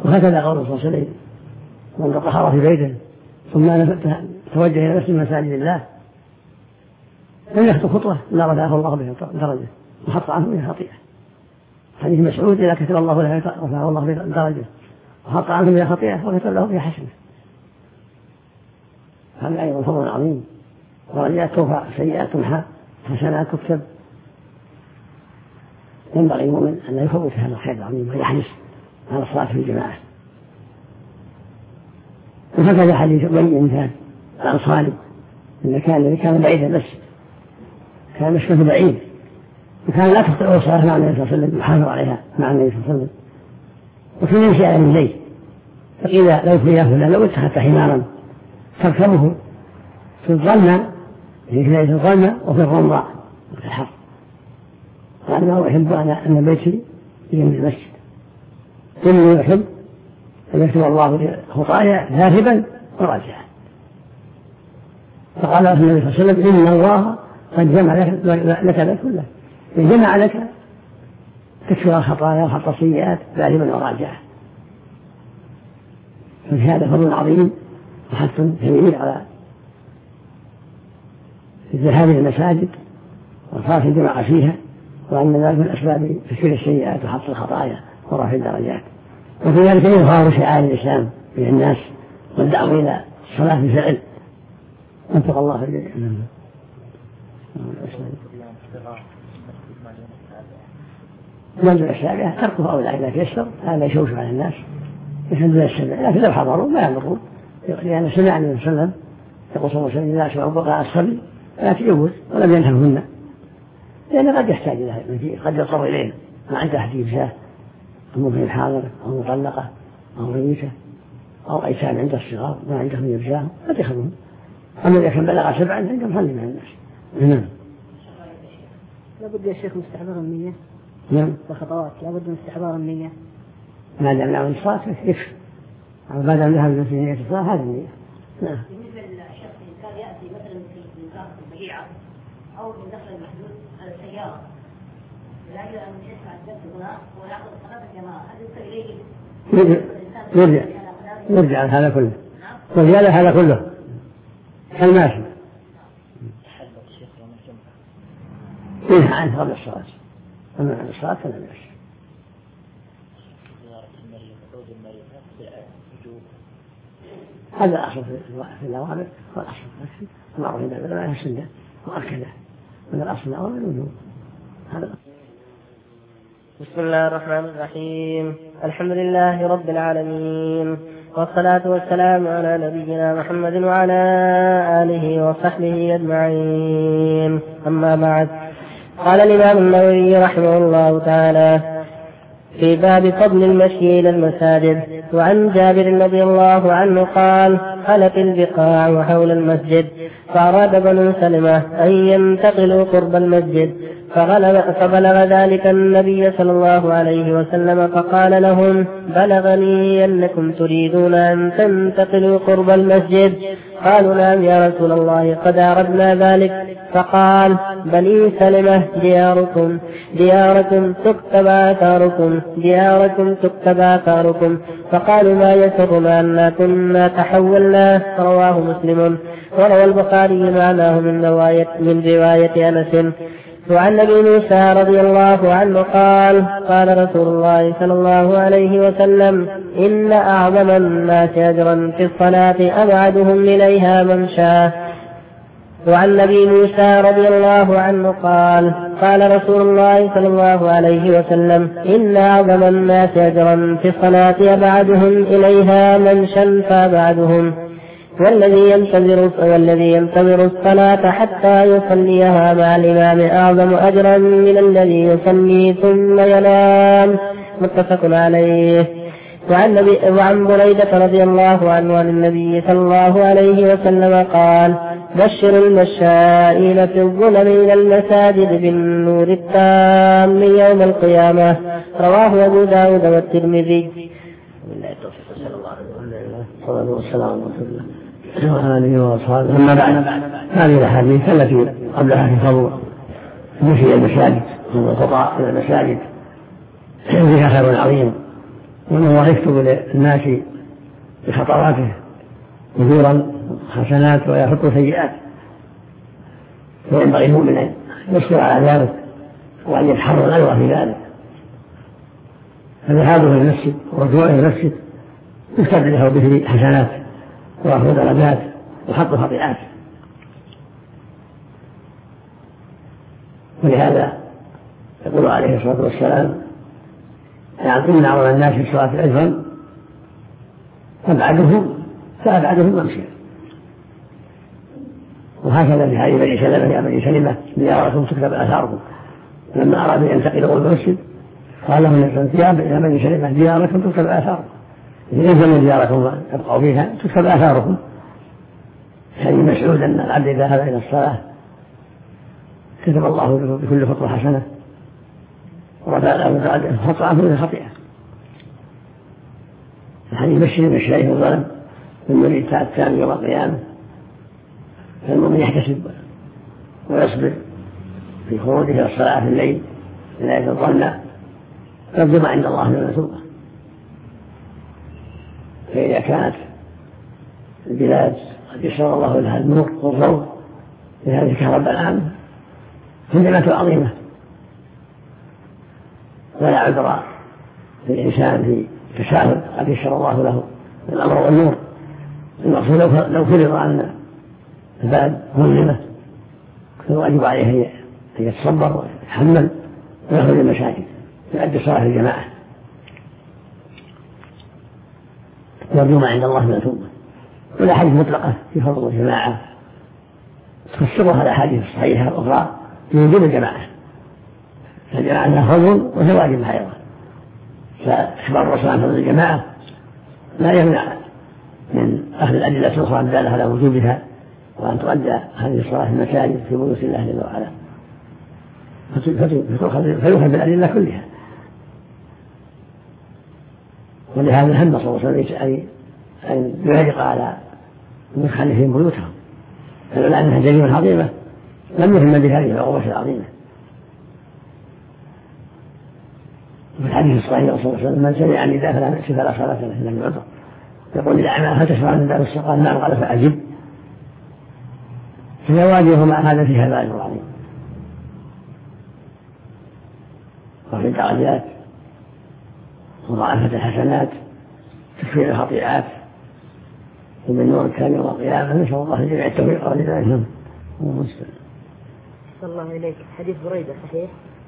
وهكذا قول صلى الله عليه وسلم من تطهر في بيته ثم توجه إلى نفس مساجد الله لم يخطو خطوة إلا رفعه الله به درجة وحط عنه بها خطيئة. حديث مسعود إذا كتب الله له رفعه الله به درجة وحط عنه بها خطيئة وكتب له بها حسنة. هذا أيضا فضل عظيم. درجات ترفع، سيئات تمحى، حسنات تكتب. ينبغي المؤمن أن لا يفوت هذا الخير العظيم ويحرص على الصلاة في الجماعة. وهكذا حديث أبي بن الأنصاري إن كان الذي كان بعيدا بس كان مسكنه بعيد وكان لا تستطيع الصلاة مع النبي صلى الله عليه وسلم يحافظ عليها مع النبي صلى الله عليه وسلم وكان يمشي على رجليه. فقيل لو في فلان لو اتخذت حمارا تركبه في الظلمة في ليلة الظلمة وفي الرمضاء وفي الحر. قال ما أحب أن بيتي يجنب المسجد إني يحب أن يكتب الله خطايا ذاهبا وراجعا. فقال النبي صلى الله عليه وسلم إن الله قد جمع لك ذلك كله، جمع لك تكفر الخطايا وحط السيئات ذاهبا وراجعا. ففي هذا فضل عظيم وحث كبير على الذهاب إلى المساجد وصلاة الجماعة فيها، وأن ذلك من أسباب تكفير السيئات وحط الخطايا ورفع الدرجات. وفي ذلك يظهر شعائر الإسلام بين الناس والدعوة إلى الصلاة بفعل. أنفق الله في الجنة. منزل السابعة تركه أولى إذا تيسر، هذا يشوش على الناس يحدد السبع، لكن لو حضروا ما يضرون، لأن سمع النبي صلى الله عليه وسلم يقول صلى الله عليه وسلم لا أسمع بقاء الصبي لا تجوز ولم ينههن، لأن قد يحتاج إلى قد يضطر إليه ما عنده تحديد شاه ممكن حاضر أو مطلقة أو ميتة أو أيتام عند الصغار ما عندهم يرجعهم قد يخذون. أما إذا كان بلغ سبعا فإنهم يصلي مع الناس. نعم. لابد يا شيخ من استحضار النية. نعم. وخطوات لابد من استحضار النية. ما دام له الصلاة يكفي. أو ما دام له في نية الصلاة هذه النية. نعم. بالنسبة للشخص إن كان يأتي مثلا في نزاهة البيعة أو من دخل المحدود على السيارة لأجل أن يسمع الدرس هنا ويأخذ صلاة الجماعة هل يصل إليه؟ يرجع يرجع هذا كله. يرجع هذا كله. كالماشي. ينهى عنه قبل الصلاة. أما عند الصلاة فلا بأس. هذا الأصل في الأوامر والأصل في المعروف عند العلماء السنة مؤكدة من الأصل الأوامر الوجوب. هذا بسم الله الرحمن الرحيم. الحمد لله رب العالمين، والصلاة والسلام على نبينا محمد وعلى آله وصحبه أجمعين. أما بعد، قال الإمام النووي رحمه الله تعالى في باب فضل المشي إلى المساجد: وعن جابر رضي الله عنه قال: خلت البقاع حول المسجد فأراد بنو سلمة أن ينتقلوا قرب المسجد فبلغ ذلك النبي صلى الله عليه وسلم فقال لهم: بلغني أنكم تريدون أن تنتقلوا قرب المسجد. قالوا: نعم يا رسول الله قد أردنا ذلك. فقال: بني سلمة دياركم دياركم تكتب آثاركم دياركم تكتب آثاركم. فقالوا: ما يسرنا أننا كنا تحولنا. رواه مسلم. وروى البخاري معناه من رواية من رواية أنس. وعن ابي موسى رضي الله عنه قال: قال رسول الله صلى الله عليه وسلم: إن أعظم الناس أجرا في الصلاة أبعدهم إليها ممشاه. وعن ابي موسى رضي الله عنه قال: قال رسول الله صلى الله عليه وسلم: إن أعظم الناس أجرا في الصلاة أبعدهم إليها ممشا فأبعدهم. والذي ينتظر والذي ينتظر الصلاة حتى يصليها مع الإمام أعظم أجرا من الذي يصلي ثم ينام. متفق عليه. وعن, وعن بريدة رضي الله عنه عن النبي صلى الله عليه وسلم قال: بشر المشائين في الظلم إلى المساجد بالنور التام يوم القيامة. رواه أبو داود والترمذي. صلى الله والسلام على رسول الله وآله وأصحابه. أما بعد، هذه الأحاديث التي قبلها في فضل المشي إلى المساجد والخطى إلى المساجد فيها خير عظيم وأن الله يكتب للناس بخطواته أجورا حسنات ويحط سيئات، فينبغي المؤمن أن يصبر على ذلك وأن يتحرى الأجر في ذلك. فذهابه إلى المسجد ورجوعه إلى المسجد يكتب له به حسنات ويأخذ درجات وحط خطيئات. ولهذا يقول عليه الصلاة والسلام: إن أعظم الناس في الصلاة أجرا أبعدهم فأبعدهم أمشي. وهكذا في حديث بني سلمة يا بني سلمة دياركم تكتب آثاركم، لما أرادوا أن ينتقلوا إلى المسجد قال لهم يا بني سلمة دياركم تكتب آثاركم، إذا انزلوا دياركم تبقوا فيها تكتب آثاركم. حديث مسعود أن العبد إذا ذهب إلى الصلاة كتب الله بكل خطوة حسنة ورفع له خطأ عنه خطيئة. الحديث بشر بالشريف الظلم بالمريد الثاني يوم القيامة. فالمؤمن يحتسب ويصبر في خروجه إلى الصلاة في الليل لا يتظن يرجو عند الله من المثوبة. فإذا كانت البلاد قد يسر الله لها النور والضوء بهذه الكهرباء العامة فنعمة عظيمة، ولا عذر للإنسان في تساهل قد يسر الله له الأمر والنور. المقصود لو فرض أن البلد مظلمة فالواجب عليه أن يتصبر ويتحمل ويخرج المساجد ويؤدي صلاة الجماعة يرجو ما عند الله من التوبة. والأحاديث مطلقة في فضل الجماعة تفسرها الأحاديث الصحيحة الأخرى في وجوب الجماعة، فالجماعة لها فضل وهي واجب أيضا. فإخبار الرسول عن فضل الجماعة لا يمنع من أخذ الأدلة الأخرى الدالة على وجوبها وأن تؤدى هذه الصلاة في المساجد في بيوت الله جل وعلا، فيؤخذ بالأدلة كلها. ولهذا هم صلى الله عليه وسلم أن يعلق على مخالفين بيوتهم، فلولا أنها جريمة عظيمة لم يهم بهذه العقوبة العظيمة. وفي الحديث الصحيح صلى الله عليه وسلم: من سمع النداء فلا نأس فلا صلاة له إلا بعذر. يقول الأعمى: هل تسمع النداء والسقاء؟ نعم. قال: فأجب. فزواجه مع هذا فيها بأجر عظيم. وفي الدرجات مضاعفة الحسنات تكفير الخطيئات ومن نور كان يوم القيامة. نسأل الله الجميع التوفيق والهداية. صلى الله إليك. حديث بريدة صحيح؟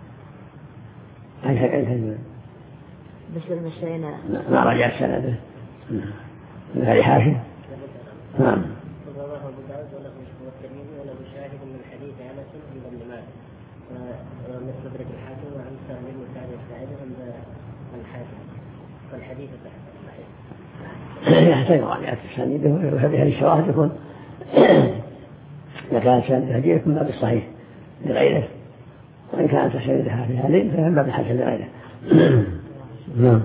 أي حديث بشر المشينا ما رجع سنده من هذه حاشية. نعم. مستدرك الحاكم وعن سهل بن سعد الساعدي عند الحاكم فالحديث صحيح. يحتاج راجعة السنيد وهذه الشواهد يكون إذا كانت سنيدها هدية يكون باب الصحيح لغيره، وإن كانت سنيدها في هذه فهي باب الحسن لغيره. نعم.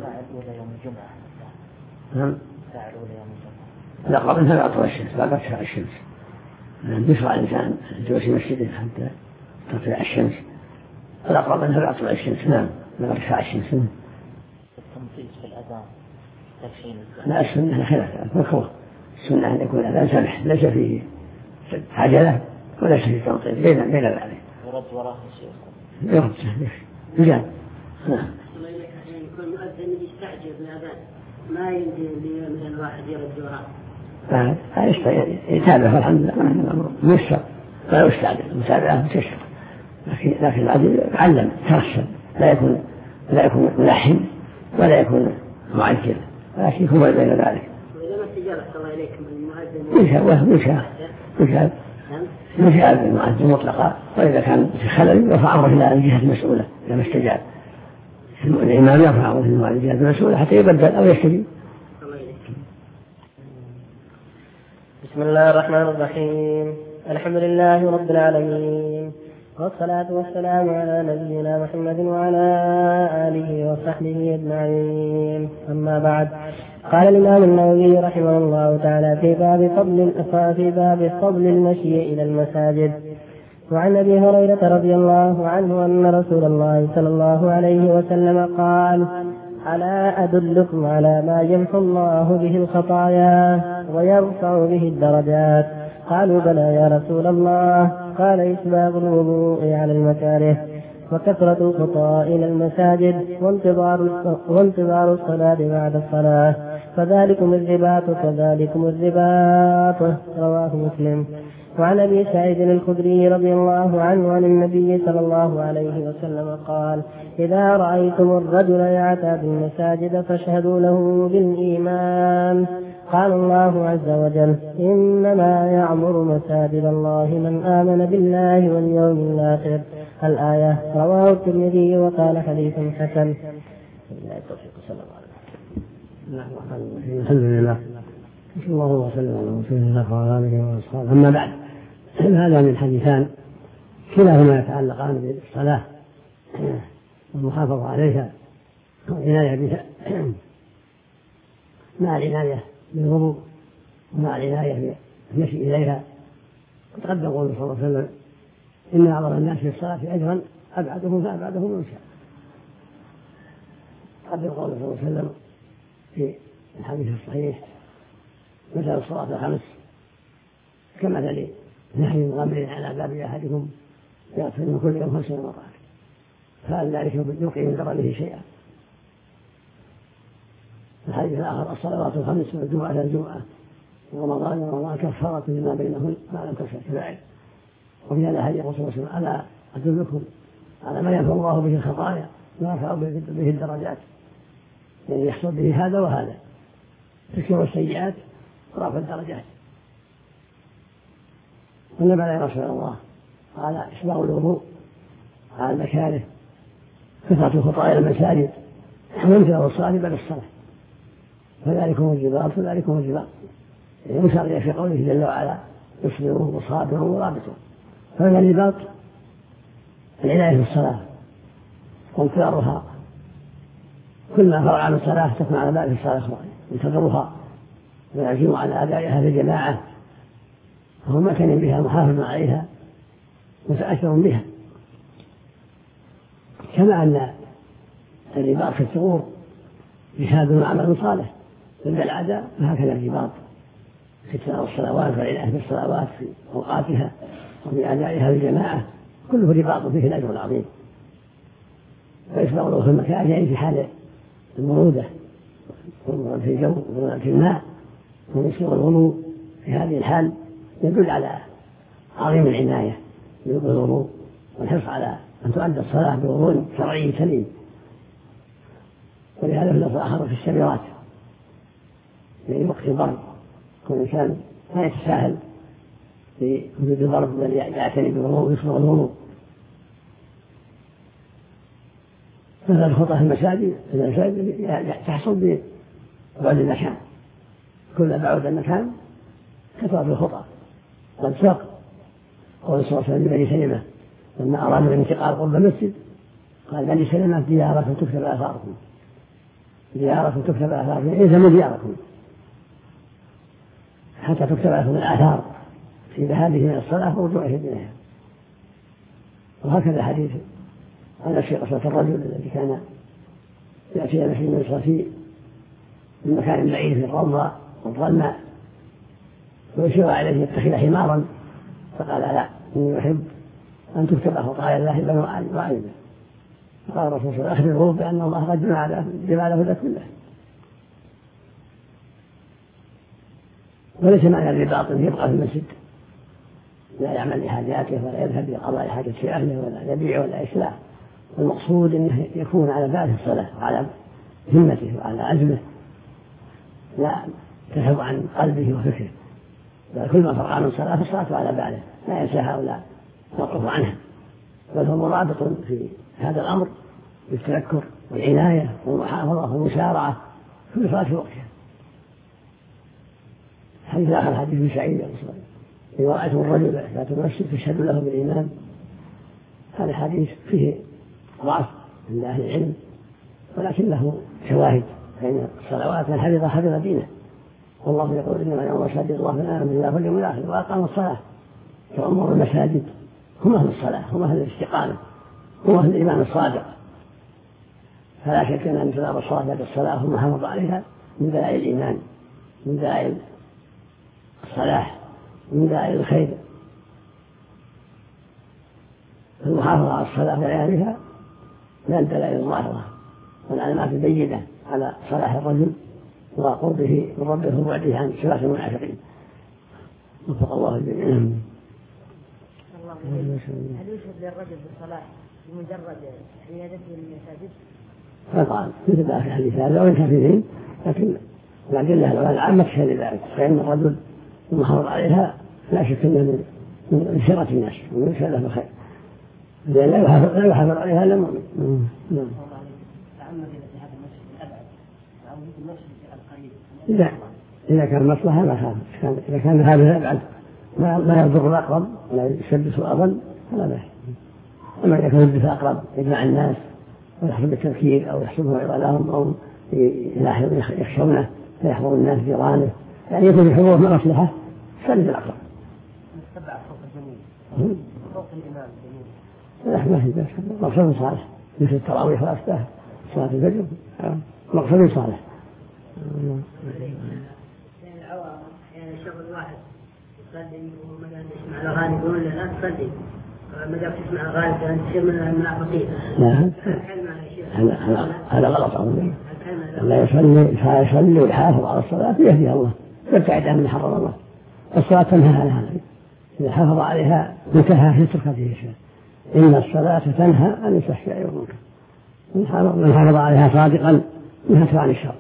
نعم. الأقرب منها بعد طلوع الشمس بعد ارتفاع الشمس. يشرع الإنسان جلوس مسجده حتى تطلع الشمس. الأقرب منها بعد طلوع الشمس. نعم. بعد ارتفاع الشمس. التنفيذ في الأذان تكفين. لا، السنة خلاف مكروه. السنة أن يكون الأذان سمح ليس فيه عجلة وليس فيه تنطيط بين بين ذلك. يرد وراه الشيخ. يرد يجاب. نعم. يكون مؤذن يستعجل بالأذان ما يمكن مثلا الواحد يرد وراه. لا يستعجل يتابع والحمد لله الأمر ميسر لا يستعجل متابعة متيسر، لكن لكن العدل يعلم ترشد لا يكون لا يكون ملحن ولا يكون معجل ولكن يكون بين ذلك. وإذا ما استجاب الله إليكم المؤذن يشاء يشاء يشاء يشاء المؤذن مطلقا، وإذا كان في خلل يرفع أمره إلى الجهة المسؤولة إذا ما استجاب. الإمام يرفع أمره إلى الجهة المسؤولة حتى يبدل أو يستجيب. بسم الله الرحمن الرحيم. الحمد لله رب العالمين، والصلاة والسلام على نبينا محمد وعلى آله وصحبه أجمعين. أما بعد، قال الإمام النووي رحمه الله تعالى في باب فضل في باب فضل المشي إلى المساجد. وعن أبي هريرة رضي الله عنه أن رسول الله صلى الله عليه وسلم قال: ألا أدلكم على ما يمحو الله به الخطايا ويرفع به الدرجات؟ قالوا بلى يا رسول الله. قال إسباغ الوضوء على المكاره وكثرة الخطى إلى المساجد وانتظار وانتظار الصلاة بعد الصلاة، فذلكم الرباط كذلكم الرباط. رواه مسلم. وعن أبي سعيد الخدري رضي الله عنه عن النبي صلى الله عليه وسلم قال: إذا رأيتم الرجل يعتاد المساجد فاشهدوا له بالإيمان. قال الله عز وجل: إنما يعمر مساجد الله من آمن بالله واليوم الآخر. الآية. رواه الترمذي وقال حديث حسن. الحمد لله، صلى الله وسلم على رسول الله وعلى اله واصحابه. اما بعد، هذا من حديثان كلاهما يتعلقان بالصلاه والمحافظه عليها والعنايه بها، مع العنايه بالوضوء ومع العنايه بالمشي اليها. وتقدم قوله صلى الله عليه وسلم: ان اعظم الناس في الصلاه اجرا ابعدهم فابعدهم من شاء. تقدم قوله صلى الله عليه وسلم في الحديث الصحيح: مثل الصلاة الخمس كمثل نحل غمر على باب أحدكم يغفر من كل يوم خمس مرات، فهل ذلك يلقي من ضرره شيئا؟ الحديث الآخر: الصلوات الخمس والجمعة إلى الجمعة ورمضان ورمضان كفارة لما بينهن ما لم تكن كبائر. وفي هذا الحديث رسول الله صلى الله عليه وسلم: ألا أدلكم على ما ينفع الله به الخطايا ويرفع به الدرجات؟ يعني يحصل به هذا وهذا، تكفير السيئات ورفع الدرجات. والنبي عليه رسول الله قال: إسباغ الوضوء على المكاره كثرة الخطى إلى المساجد وانتظار الصلاة بعد الصلاة، فذلكم الرباط فذلكم الرباط. يعني مشاريع في قوله جل وعلا: اصبروا وصابروا ورابطوا. فهذا الرباط العناية بالصلاة وانتظارها، كل ما فرع عن الصلاة تكون على بال الصلاة الأخرى، ينتظرها ويعزم على أدائها في الجماعة، فهو مكن بها محافظ عليها متأثر بها. كما أن الرباط في الثغور جهاد وعمل صالح ضد الأعداء، فهكذا الرباط في الصلوات والعناية بالصلوات في أوقاتها وفي أدائها في الجماعة كله رباط فيه الأجر العظيم. فيسبغ في المكان يعني في حال المرودة في الجو في الماء ويسبغ الوضوء في هذه الحال يدل على عظيم العناية بالوضوء والحرص على أن تؤدى الصلاة بوضوء شرعي سليم. ولهذا في اللفظ الآخر في السبيرات يعني وقت الضرب كل إنسان لا يتساهل في وجود الضرب بل يعتني بالوضوء ويسبغ الوضوء. مثل الخطأ في المساجد تحصل ببعد المكان، كل بعد المكان كثرة الخطأ. قد ساق قول صلى الله عليه وسلم لبني سلمة لما أرادوا الانتقال قرب المسجد قال: بني سلمة دياركم تكتب آثاركم، دياركم تكتب آثاركم، إلزموا دياركم حتى تكتب لكم الآثار في ذهابه من الصلاة ورجوعه إليها. وهكذا حديث عن قصة الرجل الذي كان يأتي إلى مسجد الصفي من مكان بعيد في الروضة والظلماء ويشير عليه يتخذ حمارا، فقال: لا، إني أحب أن تكتب خطايا الله بنو وعيدا. فقال الرسول صلى الله عليه وسلم: أخبره بأن الله قد جمع له كله. وليس معنى الرباط أن يبقى في المسجد لا يعمل لحاجاته ولا يذهب لقضاء حاجة في أهله ولا يبيع ولا يشتري. المقصود أنه يكون على باله الصلاة وعلى همته وعلى عزمه، لا تذهب عن قلبه وفكره، بل كل ما فرغ من الصلاة فالصلاة على باله لا ينساها ولا يوقف عنها، بل هو مرابط في هذا الأمر بالتذكر والعناية والمحافظة والمسارعة في صلاة في وقتها. حديث آخر حديث ابن سعيد: إذا رأيتم الرجل لا تمسك فاشهدوا له بالإيمان. هذا الحديث فيه ضعف عند أهل العلم ولكن له شواهد، فإن الصلوات من حفظ حفظ دينه، والله يقول: إنما يأمر مساجد الله من آمن بالله واليوم الآخر وأقام الصلاة. فأمر المساجد هم أهل الصلاة، هم أهل الاستقامة، هم أهل الإيمان الصادق، فلا شك أن انتظام الصلاة بعد الصلاة والمحافظة عليها من دلائل الإيمان، من دلائل الصلاح، من دلائل الخير. المحافظة على الصلاة ولياليها من الدلائل الظاهرة والعلامات البينة على صلاح الرجل وقربه من ربه وبعده عن صلاة المنافقين. وفق الله الجميع. هل يشهد للرجل بالصلاة بمجرد عيادته للمساجد؟ طبعا مثل ذلك الحديث هذا وإن كثيرين، لكن الأدلة العامة تشهد لذلك، فإن الرجل المحافظ عليها لا شك أنه من شرة الناس ومن شهادة بالخير، لأن لا يحافظ عليها إلا المؤمن. إذا إذا كان مصلحة لا خالف، إذا كان هذا يبعد ما يضر الأقرب لا يسبس الأظن فلا بأس. أما إذا كان يلبس أقرب يجمع الناس ويحصل بالتفكير أو يحصل موعظة لهم أو يخشونه فيحضر الناس جيرانه، يعني يكون الحضور من مصلحة سلب الأقرب. نتبع فوق الجميع فوق الإمام الجميع. لا ما في بأس، مقصد صالح مثل التراويح والأصباح صلاة الفجر مقصد صالح. يعني العوام يعني شغل واحد يصلي ومثلا يسمع الأغاني يقول له لا تصلي، ما دام تسمع أغاني تصير من المنافقين. لا هذا غلط أولا. لا يصلي فيصلي ويحافظ على الصلاة يهدي الله يبتعد عن حرم الله. الصلاة تنهى عن هذا، إذا حافظ عليها انتهى يترك فيه شيء. إن الصلاة تنهى عن الفحشاء والمنكر، من حافظ عليها صادقا نهته عن الشر.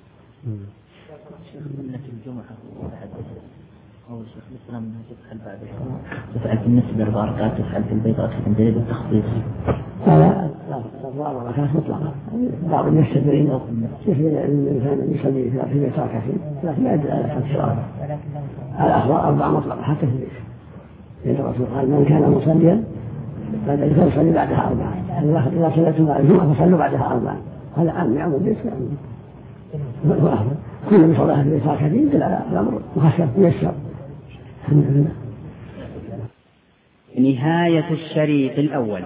سنة الجمعة أول شيخ الإسلام أنها تفعل بعد الصلاة، تفعل في النسبة لأربع ركعات، تفعل في البيت أكثر من دليل التخصيص. لا لا أربع ركعات مطلقة، بعض الناس يستدرين كيف الإنسان يصلي في البيت ركعتين، لكن لا يدل على الصلاة. الأخبار أربع مطلقة حتى في البيت، لأن الرسول قال من كان مصليا فليس يصلي بعدها أربعة، إذا صليتم بعد الجمعة فصلوا بعدها أربعة. هذا عام يعم البيت كل من صلاة البيت ركعتين يدل على الأمر مخفف ميسر. نهاية الشريط الأول.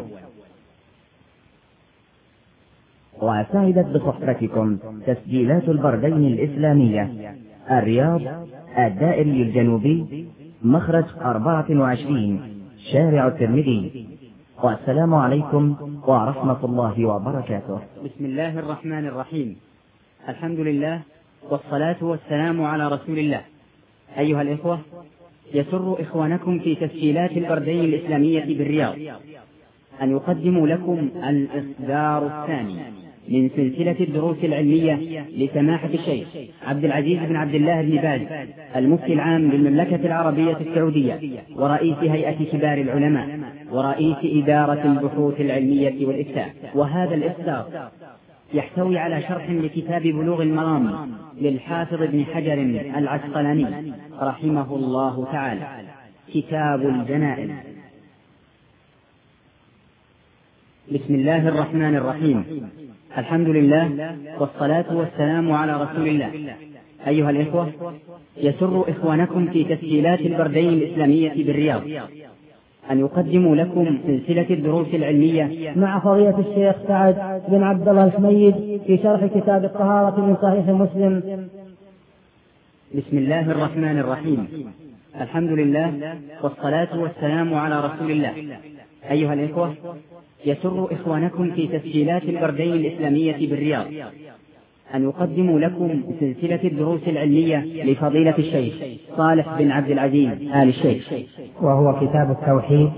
وسعدت بصحبتكم تسجيلات البردين الإسلامية الرياض الدائري الجنوبي مخرج أربعة وعشرين شارع الترمذي. والسلام عليكم ورحمة الله وبركاته. بسم الله الرحمن الرحيم. الحمد لله والصلاة والسلام على رسول الله. أيها الإخوة، يسر إخوانكم في تسجيلات البردين الإسلامية بالرياض أن يقدموا لكم الإصدار الثاني من سلسلة الدروس العلمية لسماحة الشيخ عبد العزيز بن عبد الله بن باز المفتي العام للمملكة العربية السعودية ورئيس هيئة كبار العلماء ورئيس إدارة البحوث العلمية والإفتاء. وهذا الإصدار يحتوي على شرح لكتاب بلوغ المرام للحافظ ابن حجر العسقلاني رحمه الله تعالى، كتاب الجنائز. بسم الله الرحمن الرحيم. الحمد لله والصلاة والسلام على رسول الله. أيها الإخوة، يسر إخوانكم في تسجيلات البردين الإسلامية بالرياض أن يقدموا لكم سلسلة الدروس العلمية مع فضيلة الشيخ سعد بن عبد الله الحميد في شرح كتاب الطهارة من صحيح مسلم. بسم الله الرحمن الرحيم. الحمد لله والصلاة والسلام على رسول الله. أيها الإخوة، يسر إخوانكم في تسجيلات البردين الإسلامية بالرياض أن يقدموا لكم سلسلة الدروس العلمية لفضيلة الشيخ صالح بن عبد العزيز آل الشيخ، وهو كتاب التوحيد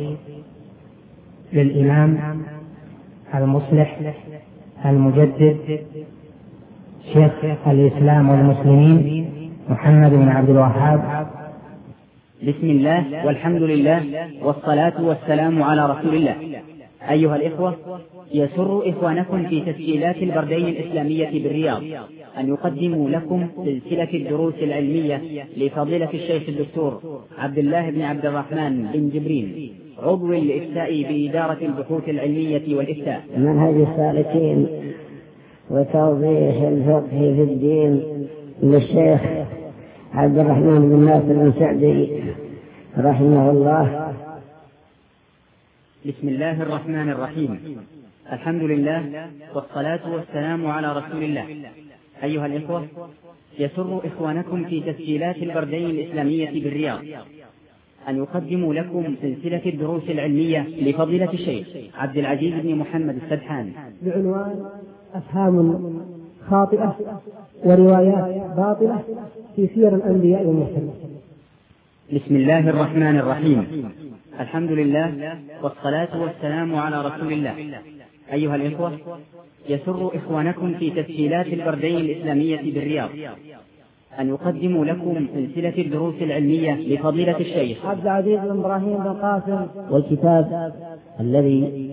للإمام المصلح المجدد شيخ الإسلام والمسلمين محمد بن عبد الوهاب. بسم الله والحمد لله والصلاة والسلام على رسول الله. أيها الإخوة، يسر إخوانكم في تسجيلات البردين الإسلامية بالرياض أن يقدموا لكم سلسلة الدروس العلمية لفضيلة الشيخ الدكتور عبد الله بن عبد الرحمن بن جبريل عضو الإفتاء بإدارة البحوث العلمية والإفتاء. منهج السالكين وتوضيح الفقه في الدين للشيخ عبد الرحمن بن ناصر بن سعدي رحمه الله. بسم الله الرحمن الرحيم. الحمد لله والصلاة والسلام على رسول الله. أيها الإخوة، يسر إخوانكم في تسجيلات البردين الإسلامية بالرياض أن يقدموا لكم سلسلة الدروس العلمية لفضيلة الشيخ عبد العزيز بن محمد السدحان بعنوان أفهام خاطئة وروايات باطلة في سير الأنبياء والمرسلين. بسم الله الرحمن الرحيم. الحمد لله والصلاة والسلام على رسول الله. أيها الإخوة، يسر إخوانكم في تسجيلات البردين الإسلامية بالرياض أن يقدموا لكم سلسلة الدروس العلمية لفضيلة الشيخ عبد العزيز بن إبراهيم بن قاسم، والكتاب الذي